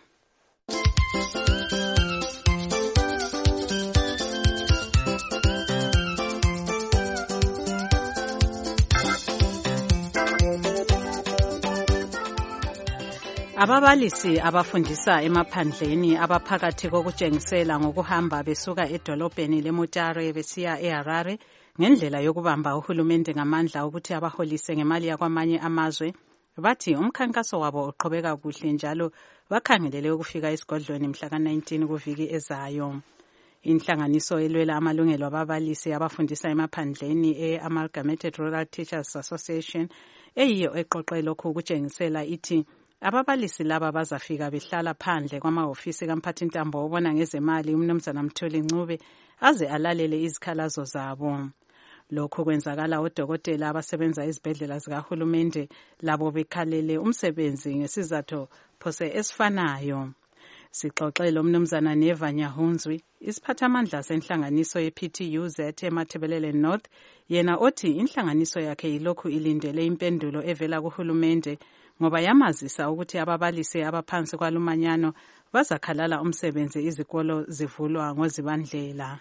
Ababalisi abafundisa emaphandleni abaphakathi kokutshengisela ngokuhamba besuka edolobheni leMutare besiya eHarare ngendlela yokubamba uhulumende ngamandla ukuthi abaholise ngemali yakwamanye amazwe bathi umkhankaso wabo uqhubeka kuhle njalo bakhangelele ukufika esigodlweni mhla ka nineteen kuviki ezayo. Inhlanganiso elwela amalungelo ababalisi abafundisa emaphandleni e-Amalgamated Rural Teachers Association eyiyo eqoqe lokhu ukutshengisela ithi ababalisi laba bazafika behlala phandle kwamahofisi kamphathintambo obona ngezemali umnumzana Mtholi Ncube aze alalele izikhalazo zabo. Lokhu kwenzakala odokotela abasebenza ezibhedlela zikahulumende labo bekhalele umsebenzi ngesizathu phose esifanayo. Sixoxele umnumzana Neva Nyahunzwi, isiphathamandla senhlanganiso ye-P T U Z eMathebelele North, yena othi inhlanganiso yakhe yilokhu ilindele impendulo evela kuhulumende ngoba yamazisa ukuthi ababalisi abaphansi kwalumanyano bazakhalala umsebenzi izikolo zivulwa ngozibandlela.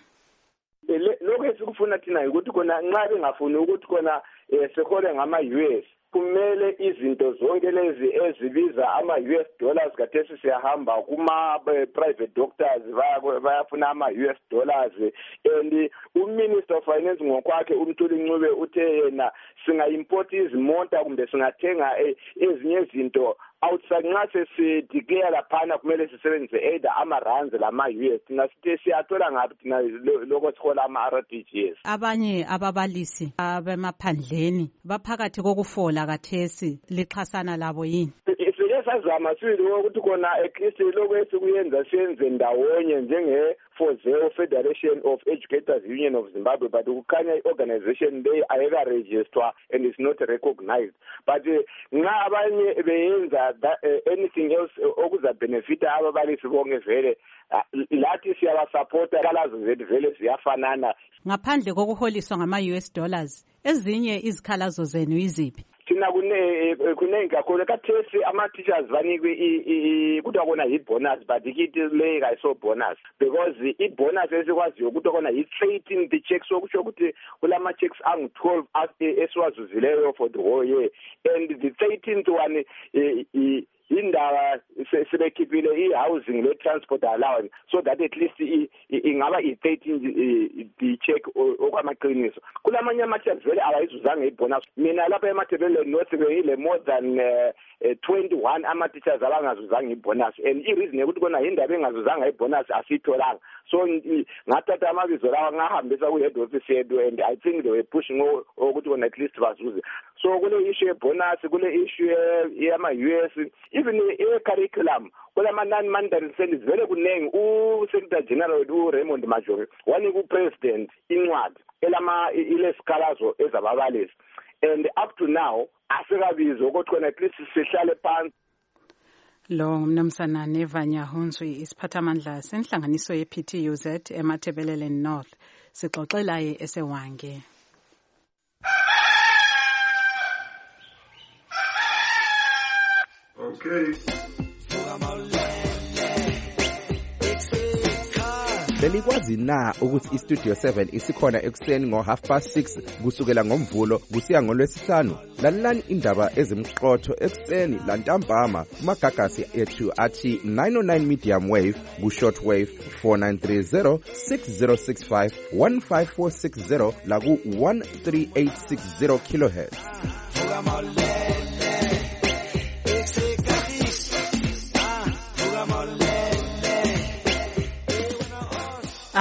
Lokho esikufuna thina ukuthi kona nxa bengafuni ukuthi kona sehole ngama-U S kumele izinto zonke lezi ezibiza ama-U S dollars kathesi siyahamba kuma-private doctors bayafuna ama-U S dollars and uMinister of Finance ngokwakhe uMtholi Ncube uthe yena singa-import izimota kumbe singathenga ezinye izinto outside nxa sesideclare laphana kumele sisebenzise either ama-rands lama-U S thina sithi siyathola ngaphi thina lokho sihola ama-R T G S. Abanye ababalisi abemaphandleni baphakathi kokufola kathesi lixhasana labo yini? Sike sazama sibili ukuthi kona eChristi lokho esikuyenza siyenze ndawonye njenge Fozeo Federation of Educators Union of Zimbabwe, but kukhanya i-organization leyi ayeka register and is not recognized. But nxa abanye beyenza anything else okuza benefita ababalisi bonke vele lathi siyabasupporta kalazo zethu vele ziyafanana. Ngaphandle kokuholiswa ngama-U S dollars ezinye izikhalazo zenu iziphi? Thina kune kunengi kakhulu kathesi ama-teachers banikwe kuthiwa kona yi-bonus but ikithi leyi kayiso bonus because i-bonus esikwaziyo ukuthi kona yi-trading the checks sokusho ukuthi kulama-checks angu-twelve esiwazuzileyo for the whole year and the thirteenth one indaba sebekhiphile i-housing le-transport allowance so that at least ingaba i-thirteen the check okwamaqiniso. Kulamanye ama-checks vele awayizuzanga i-bonus. Mina lapha eMathebelele North beyile more than twenty-one ama-teachers abangazuzanga i-bonus and i-reason yokuthi kona indaba engazuzanga i-bonus asiyitholanga. So ngathatha amabizo lawa ngahambisa ku-head office yethu and I think they were pushing ukuthi kona at least bazuze. So kule issue ye-bonus, kule issue yama-U S, even e-curriculum kulama-non-mandatory studies vele kunengi u-Secretary General u-Raymond Majori wanika u-President incwadi elama ilesikhalazo ezababalisi and up to now asikabizwa ukuthi kona at least sihlale phansi. Lo mnumzana Neva Nyahunzwi isiphathamandla senhlanganiso ye-P T U Z eMathebelele North sixoxelaye esewange. Okay. Belikwazi na ukuthi iStudio seven isikhona ekuseni ngo half past six kusukela ngomvulo kusiya ngolwesihlanu? Lalelani indaba ezimqotho ekuseni lantambama kumagagasi ethu athi nine oh nine medium wave ku short wave four nine three zero six zero six five one five four six zero la ku one three eight six zero kilohertz.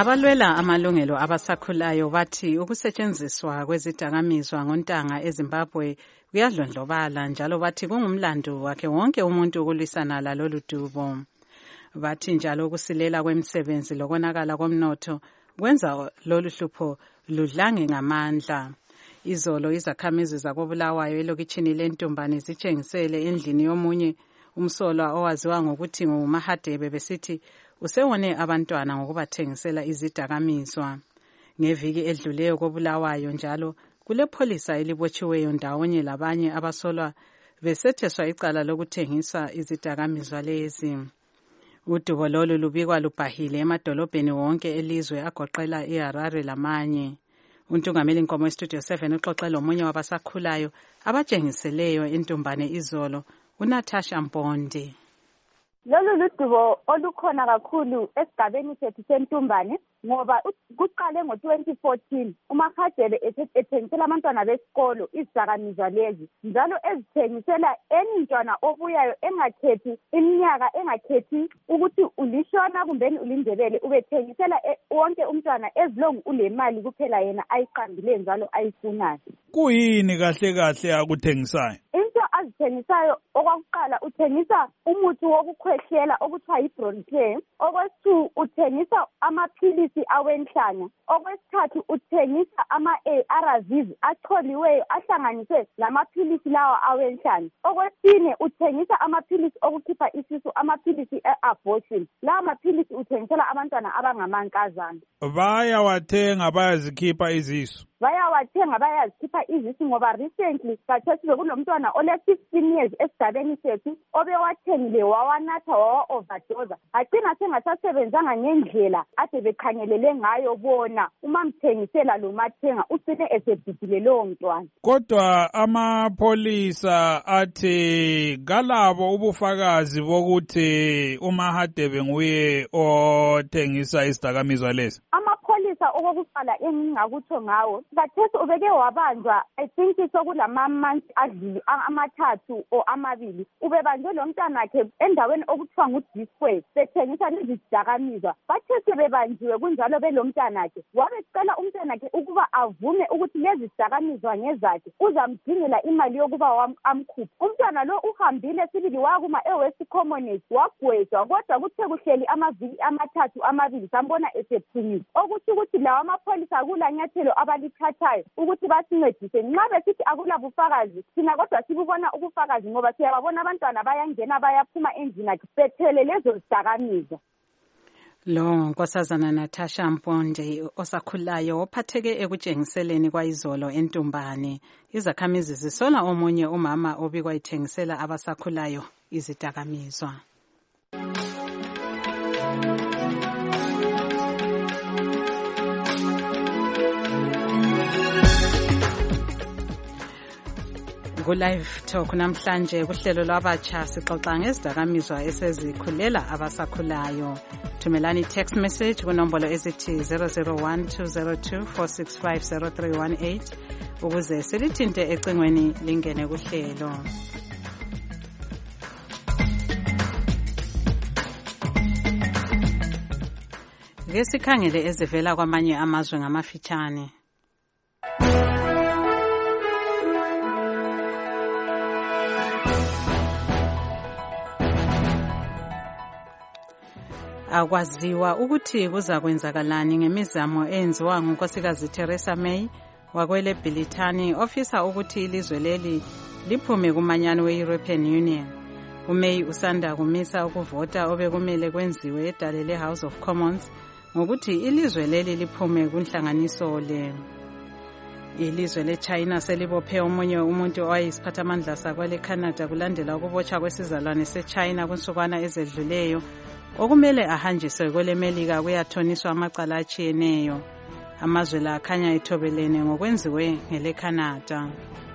Abalwela amalungelo abasakhulayo bathi ukusetshenziswa kwezidakamizwa ngontanga eZimbabwe kuyadlondlobala njalo bathi kungumlando wakhe wonke umuntu ukulwisana lalolu dubo. Bathi njalo ukusilela kwemisebenzi lokonakala komnotho kwenza lolu hlupho ludlange ngamandla. Izolo izakhamizi zakoBulawayo elokitshini lentumbane zitshengisele endlini yomunye umsolwa owaziwa ngokuthi nguMahadebe besithi usewone abantwana ngokubathengisela izidakamizwa. Ngeviki edluleyo koBulawayo njalo kulepholisa elibotshiweyo ndawonye labanye abasolwa besetheswa icala lokuthengisa izidakamizwa lezi. Udubo lolu lubikwa lubhahile emadolobheni wonke elizwe agoqela iHarare lamanye. Untungameli Nkomo eStudio seven uxoxe lomunye wabasakhulayo abatshengiseleyo entumbane izolo, uNatasha Mpondi. Lolu ludubo olukhona kakhulu esigabeni sethu sentumbane ngoba kuqale ngo twenty fourteen uMahadebe ethengisela abantwana besikolo izidakamizwa lezi njalo ezithengisela emntwana obuyayo engakhethi iminyaka engakhethi ukuthi ulishona kumbeni ulindebele ubethengisela wonke umntwana ezilongu ulemali kuphela yena ayiqambile njalo ayifunayo. Kuyini kahle kahle akuthengisayo? Into azithengisayo okwakuqala uthengisa umuthi wokukhwehlela okuthiwa yiBronchicare, okwesithathu uthengisa amaphilisi awenhlanya, okwesithathu uthengisa ama-A R Vs acholiweyo ahlanganiswe lamaphilisi lawa awenhlanya, okwesine uthengisa amaphilisi okukhipha isisu, amaphilisi e-abortion. Lawa maphilisi uthengisela abantwana abangamankazana. Bayawathenga bayazikhipha izisu? Bayawathenga bayazikhipha izisu ngoba recently kathesi bekunomntwana ole fifteen years esigabeni sethu obewathengile wawanatha wawa-overdose agcina sengasasebenzanga ngendlela ade bekhangelele ngayo bona uma mthengisela lo mathenga ucine esebhidile lowo mntwana. Kodwa amapholisa athi kalabo ubufakazi bokuthi uMahadebe nguye othengisa isidakamizwa lesi. Amapholisa okokuqala engingakutho ngawo kathesi ubeke wabanjwa I think sokulama months adluli amathathu o amabili ubebanjwe lo mntanakhe endaweni okuthiwa nguDisque bethengisa lezi zidakamizwa. Bathe sebebanjiwe kunjalo belo mntanakhe wabecela umntanakhe ukuba avume ukuthi lezi zidakamizwa ngezakhe uzamdingela imali yokuba amkhuphe. Umntwana lo uhambile sibili wakuma eWest Commonwealth wagwetshwa kodwa kuthe kuhleli amaviki amathathu amabili sambona esephunyile okuthi ukuthi lawa amapholisa kulanyathelo abalithathayo ukuthi basincedise nxa besithi akula bufakazi thina kodwa sibubona ubufakazi ngoba siyababona abantwana bayangena bayaphuma endlini yakhe bethele lezo zidakamizwa. Lo Nkosazana Natasha Mpondi osakhulayo ophatheke ekutshengiseleni kwayizolo entumbane. Izakhamizi zisola omunye umama obikwa ithengisela abasakhulayo izidakamizwa. Ku-Live Talk namhlanje kuhlelo lwabatsha sixoxa ngezidakamizwa esezikhulela abasakhulayo. Thumelani text message kunombolo ezithi zero zero one two zero two four six five zero three one eight ukuze silithinte ecingweni lingene kuhlelo. Ke sikhangele ezivela kwamanye amazwe ngamafitshane. Akwaziwa ukuthi kuzakwenzakalani ngemizamo eyenziwa ngunkosikazi Theresa May wakwele Britani ofisa ukuthi ilizwe leli liphume kumanyano we-European Union. uMay usanda kumisa ukuvota obekumele kwenziwe edale le-House of Commons ngokuthi ilizwe leli liphume kunhlanganiso le. Ilizwe leChina selibophe omunye umuntu owayisiphathamandla sakwele Canada kulandela ukubotshwa kwesizalwane seChina kunsukwana ezedluleyo okumele ahanjiswe kwele Melika kuyathoniswa amacala atshiyeneyo. Amazwe la akhanya ethobelene ngokwenziwe ngele Canada.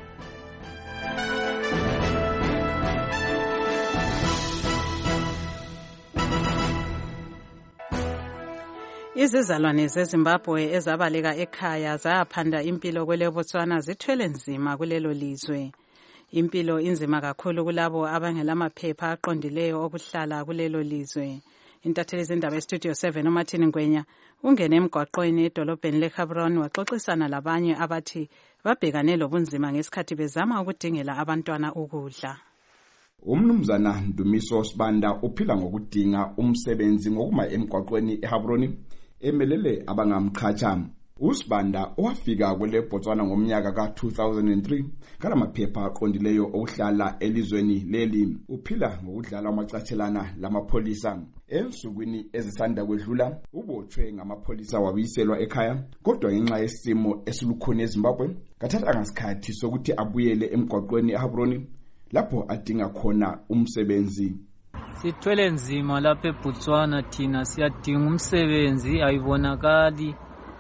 Izizalwane zeZimbabwe ezabaleka ekhaya zaphanda impilo kwele Botswana zithwele nzima kulelo lizwe. Impilo inzima kakhulu kulabo abangelamaphepha aqondileyo okuhlala kulelo lizwe. intatheli zindaba estudio seven uMartin Ngwenya ungene emgwaqweni edolobheni leCameron waxoxisana labanye abathi babhekane lobunzima ngesikhathi bezama ukudingela abantwana ukudla. Umnumzana Ndumiso Sibanda uphila ngokudinga umsebenzi ngokuma emgwaqweni eHabroni emelele abangamqhatsha. Usibanda owafika kwele Botswana ngomnyaka ka two thousand three kalamaphepha aqondileyo okuhlala elizweni leli. Uphila ngokudlala amacathelana lamapholisa. Ensukwini ezisanda kwedlula ubotshwe ngamapholisa wabiselwa ekhaya kodwa ngenxa yesimo esilukhona eZimbabwe kathatha ngasikhathi sokuthi abuyele emgwaqweni eHabroni lapho adinga khona umsebenzi. Sithwele nzima lapha eBotswana, thina siyadinga umsebenzi ayibonakali.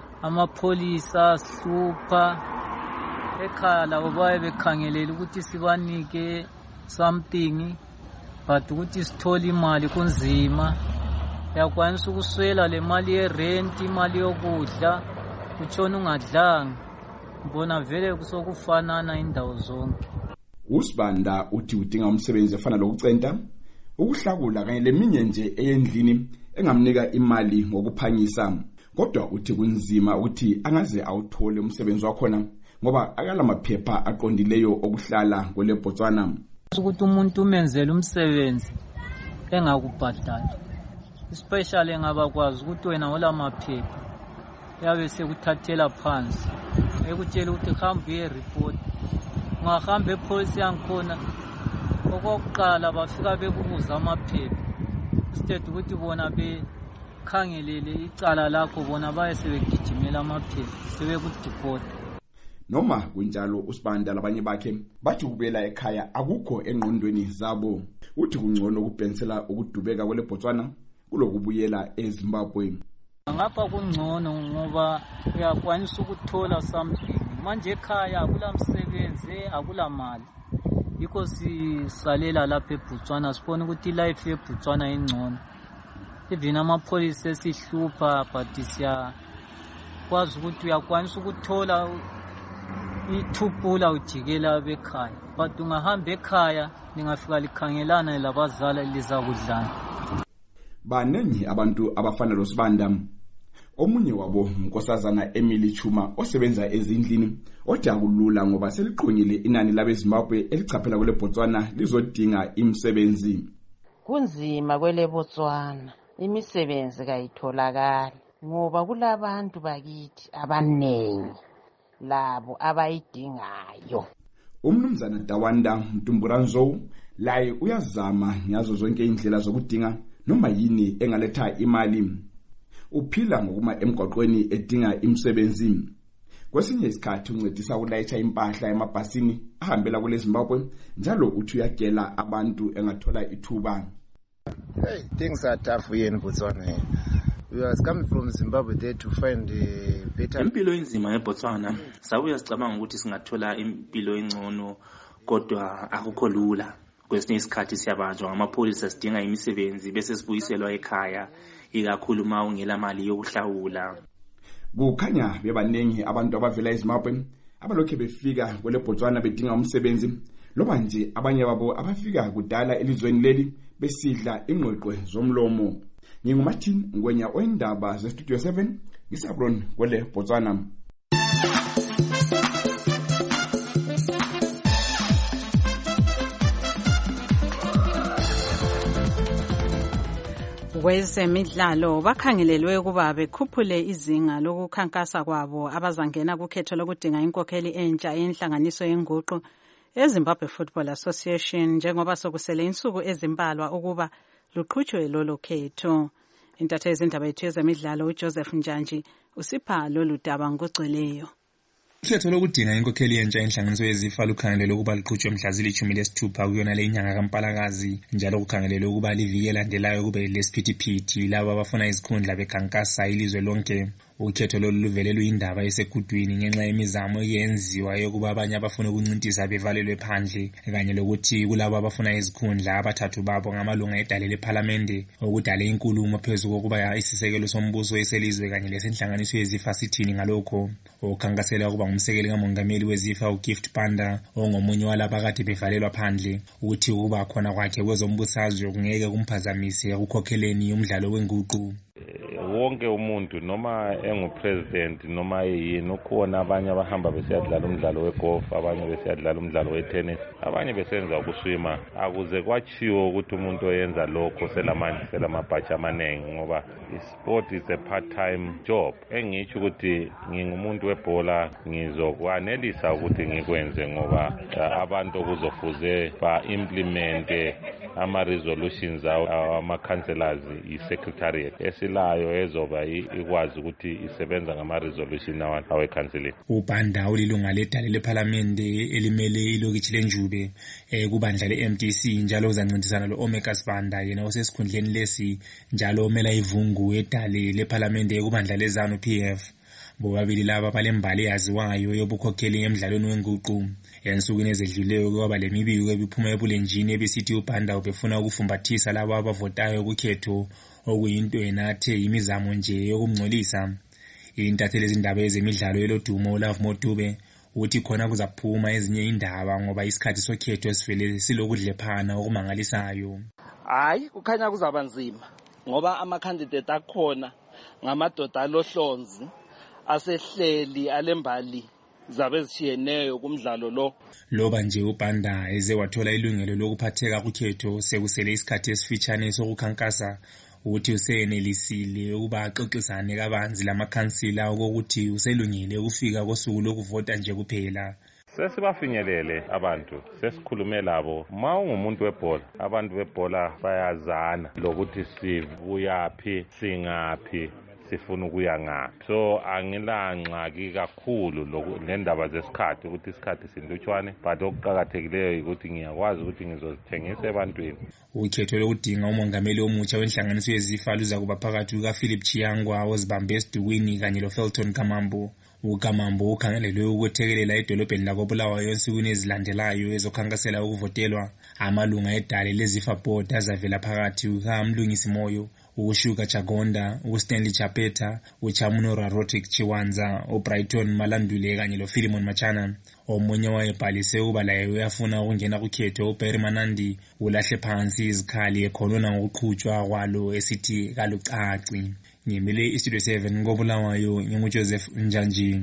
Amapholisa sihlupha ekhaya labo baye bekhangelela ukuthi sibanike something but ukuthi sithola imali kunzima. Yakwanisa ukuswela le mali yerent, imali yokudla utshona ungadlanga. Mbona vele kusokufanana indawo zonke. Usibanda uthi udinga umsebenzi efana lokucenta, ukuhlakula kanye leminye nje eyendlini engamnika imali ngokuphangisa. Kodwa uthi kunzima ukuthi angaze awuthole umsebenzi wakhona ngoba akala maphepha aqondileyo okuhlala kwele Botswana. Ukuthi umuntu umenzele umsebenzi engakubhadali, especially ngabakwazi ukuthi wena ola maphepha yabe sekuthathela phansi ekutshela ukuthi hamba ye report. Ungahamba epolice yankhona okokuqala bafika bekubuza amaphepha instead ukuthi bona be khangelele icala lakho bona baye sebegijimela amaphepha sebekudeport. Noma kunjalo Usibanda labanye bakhe bathi kubela ekhaya akukho engqondweni zabo. Uthi kungcono ukubhensela ukudubeka kwele Botswana kulokubuyela eZimbabwe. Ngapha kungcono ngoba uyakwanisa ukuthola something. Manje ekhaya akula msebenzi, akula mali. Yikho sisalela lapha eBotswana sibona ukuthi life eBotswana ingcono. Even amapholisa esihlupha but siya kwazi ukuthi uyakwanisa ukuthola ithupula ujikela bekhaya but ungahamba ekhaya ningafika likhangelana labazala lizakudlana. Baningi abantu abafana loSibanda. Omunye wabo unkosazana Emily Chuma osebenza ezindlini othi akulula ngoba seliqhonyile inani labeZimbabwe elichaphela kwele Botswana lizodinga imisebenzi. Kunzima kwele Botswana, imisebenzi kayitholakala ngoba kulabantu bakithi abanengi labo abayidingayo. Umnumzana Dawanda Mtumburanzo laye uyazama ngazo zonke indlela zokudinga noma yini engaletha imali. Uphila ngokuma emgwaqweni edinga imisebenzi. Kwesinye isikhathi uncedisa ukulayitha impahla emabhasini ahambela kule Zimbabwe njalo uthi uyagela abantu engathola ithuba. Hey, things are tough here in Botswana. We are coming from Zimbabwe there to find a better. Impilo inzima eBotswana. Sabuya sicabanga ukuthi singathola impilo engcono kodwa akukho lula. Kwesinye isikhathi siyabanjwa amapholisa sidinga imisebenzi bese sibuyiselwa ekhaya ikakhulu uma ungela mali yokuhlawula. Kukhanya bebaningi abantu abavela eZimbabwe abalokhe befika kwele Botswana bedinga umsebenzi loba nje abanye babo abafika kudala elizweni leli besidla ingqweqwe zomlomo. NginguMartin Ngwenya oindaba ze Studio seven ngisabron kwele Botswana. Kwezemidlalo bakhangelelwe ukuba bekhuphule izinga lokukhankasa kwabo abazangena kukhetho lokudinga inkokheli entsha yenhlanganiso yenguqu eZimbabwe Football Association njengoba sokusele insuku ezimbalwa ukuba luqhutshwe lolo khetho. Intatheli zindaba yethu yezemidlalo uJoseph Njanji usipha lolu daba ngogcweleyo. Ukhetho lokudinga inkokheli yentsha enhlanganiso yezifa lukhangelelwe ukuba liqhutshwe mhla zilishumi lesithupha kuyona le inyanga kaMpalakazi njalo kukhangelelwe ukuba liviki elandelayo kube lesiphithiphithi labo abafuna izikhundla bekhankasa ilizwe lonke. ukhetho lolu luvele luyindaba esekudwini ngenxa yemizamo eyenziwa yokuba abanye abafuna ukuncintisa bevalelwe phandle kanye lokuthi kulabo abafuna izikhundla abathathu babo ngamalunga edale lephalamende okudale inkulumo phezu kokuba isisekelo sombuso eselizwe kanye lesenhlanganiso yezifa sithini ngalokho. Ukhankasela ukuba ngumsekeli kamongameli wezifa uGift Panda ongomunye walaba kade bevalelwa phandle ukuthi ukuba khona kwakhe kwezombusazwe kungeke kumphazamise ukukhokheleni umdlalo wenguqu. Wonke umuntu noma engupresident noma yini ukhona abanye abahamba besiyadlala umdlalo wegolf, abanye besiyadlala umdlalo wetennis, abanye besenza ukuswima. Akuze kwachiwo ukuthi umuntu oyenza lokho selamanje selamabhachi amanengi ngoba isport is a part-time job. Engitsho ukuthi ngingumuntu webhola ngizokwanelisa ukuthi ngikwenze ngoba abantu kuzofuze ba implemente ama resolutions ama councillors i secretariat esilayo ezoba ikwazi ukuthi isebenza ngama resolution awe council. uBanda ulilunga ledale lephalamende elimele ilokitshi lenjube kubandla le M D C njalo uzancintisana lo Omega Sibanda yena osesikhundleni lesi njalo omela ivungu edale lephalamende kubandla leZanu P F. Bobabili laba balembali yaziwayo yobukhokheli emidlalweni wenguqu. Ensukwini ezedluleyo kwaba lemibiko ebiphuma ebulenjini ebisithi uBanda ubefuna ukufumbathisa labo abavotayo kukhetho okuyinto enathe imizamo nje yokumngcolisa. Intatheli ezindaba ezemidlalo elodumo uLove Motube uthi khona kuzaphuma ezinye indaba ngoba isikhathi sokhetho esivele silokudlephana okumangalisayo. Hayi kukhanya kuzaba nzima ngoba ama candidate akhona ngamadoda alohlonzi asehleli alembali zabe zishiyeneyo kumdlalo lo. Loba nje uBanda eze wathola ilungelo lokuphatheka kukhetho sekusele isikhathi esifitshane sokukhankasa ukuthi usenelisile ukuba axoxisane kabanzi lamakhansila ukuthi uselungile ukufika kosuku lokuvota nje kuphela. Sesibafinyelele abantu sesikhulume labo ma ungumuntu webhola abantu bebhola bayazana lokuthi sivuyaphi singaphi sifuna ukuya ngaphi. So angilangxaki kakhulu lendaba zesikhathi ukuthi isikhathi sindutshwane but okuqhakathekileyo ukuthi ngiyakwazi ukuthi ngizozithengisa ebantwini. Ukhetho lokudinga umongameli omutsha wenhlanganiso yezifa luza kuba phakathi kukaPhilip Chiyangwa ozibambe esidukwini kanye loFelton Kamambo. uKamambo ukhangelelwe ukuthekelela edolobheni lakoBulawayo ensukwini ezilandelayo ezokhankasela ukuvotelwa. Amalunga edale lezifa board azavela phakathi kukaMlungisi Moyo, uShuka Chagonda, uStanley Chapeta, uChamuno Rarotic Chiwanza, uBrighton Malandule kanye loPhilemon Machana. Omunye wayebhalise ukuba laye uyafuna ukungena kukhetho uBerry Manandi ulahle phansi izikhali ekhonona ngokuqhutshwa kwalo esithi kalucaci. Ngimile iStudio seven ngoBulawayo nginguJoseph Njanji.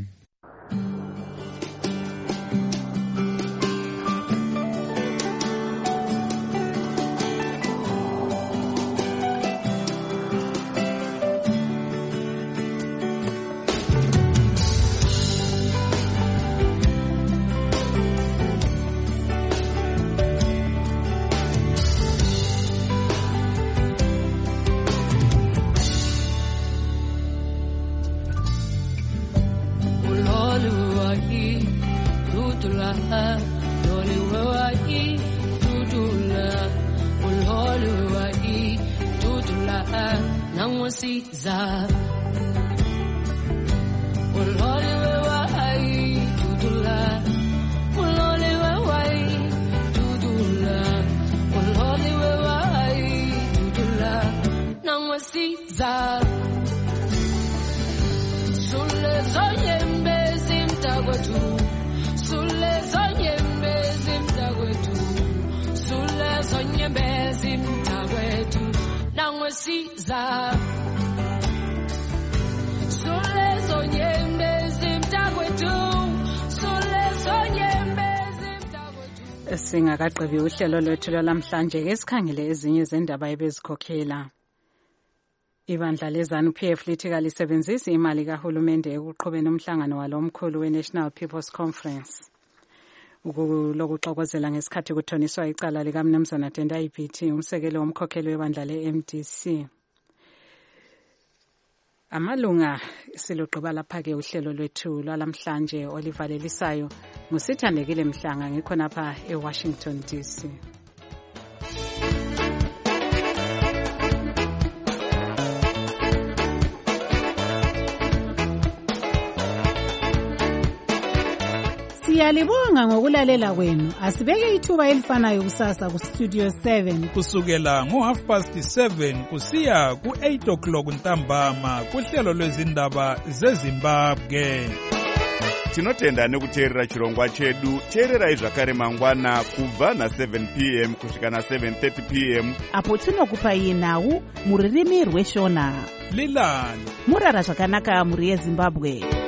Singakaqebi uhlelo lwethu lwalamhlanje ke sikhangele ezinye zendaba ebezikhokhela. Ibandla leZanu P F lithi kalisebenzisi imali kahulumende ekuqhubeni umhlangano walo omkhulu weNational People's Conference. Ukulokuxokozela ngesikhathi kuthoniswa icala likaMnumzana Tendai Biti umsekeli womkhokheli webandla le-M D C. Amalunga silugqiba lapha ke uhlelo lwethu lwalamhlanje olivalelisayo ngusithandekile Mhlanga ngikhonapha eWashington D C. Siyalibonga ngokulalela kwenu. Asibeke ithuba elifanayo kusasa ku Studio seven kusukela ngo half past seven kusiya ku eight o'clock ntambama kuhlelo lwezindaba zeZimbabwe. Tinotenda nekuteerera chirongwa chedu. Teererai zvakare mangwana kubva na seven p m kusvika na seven thirty p m apo tinokupai nhau muririmi rweshona. Lilani murara zvakanaka muri yeZimbabwe.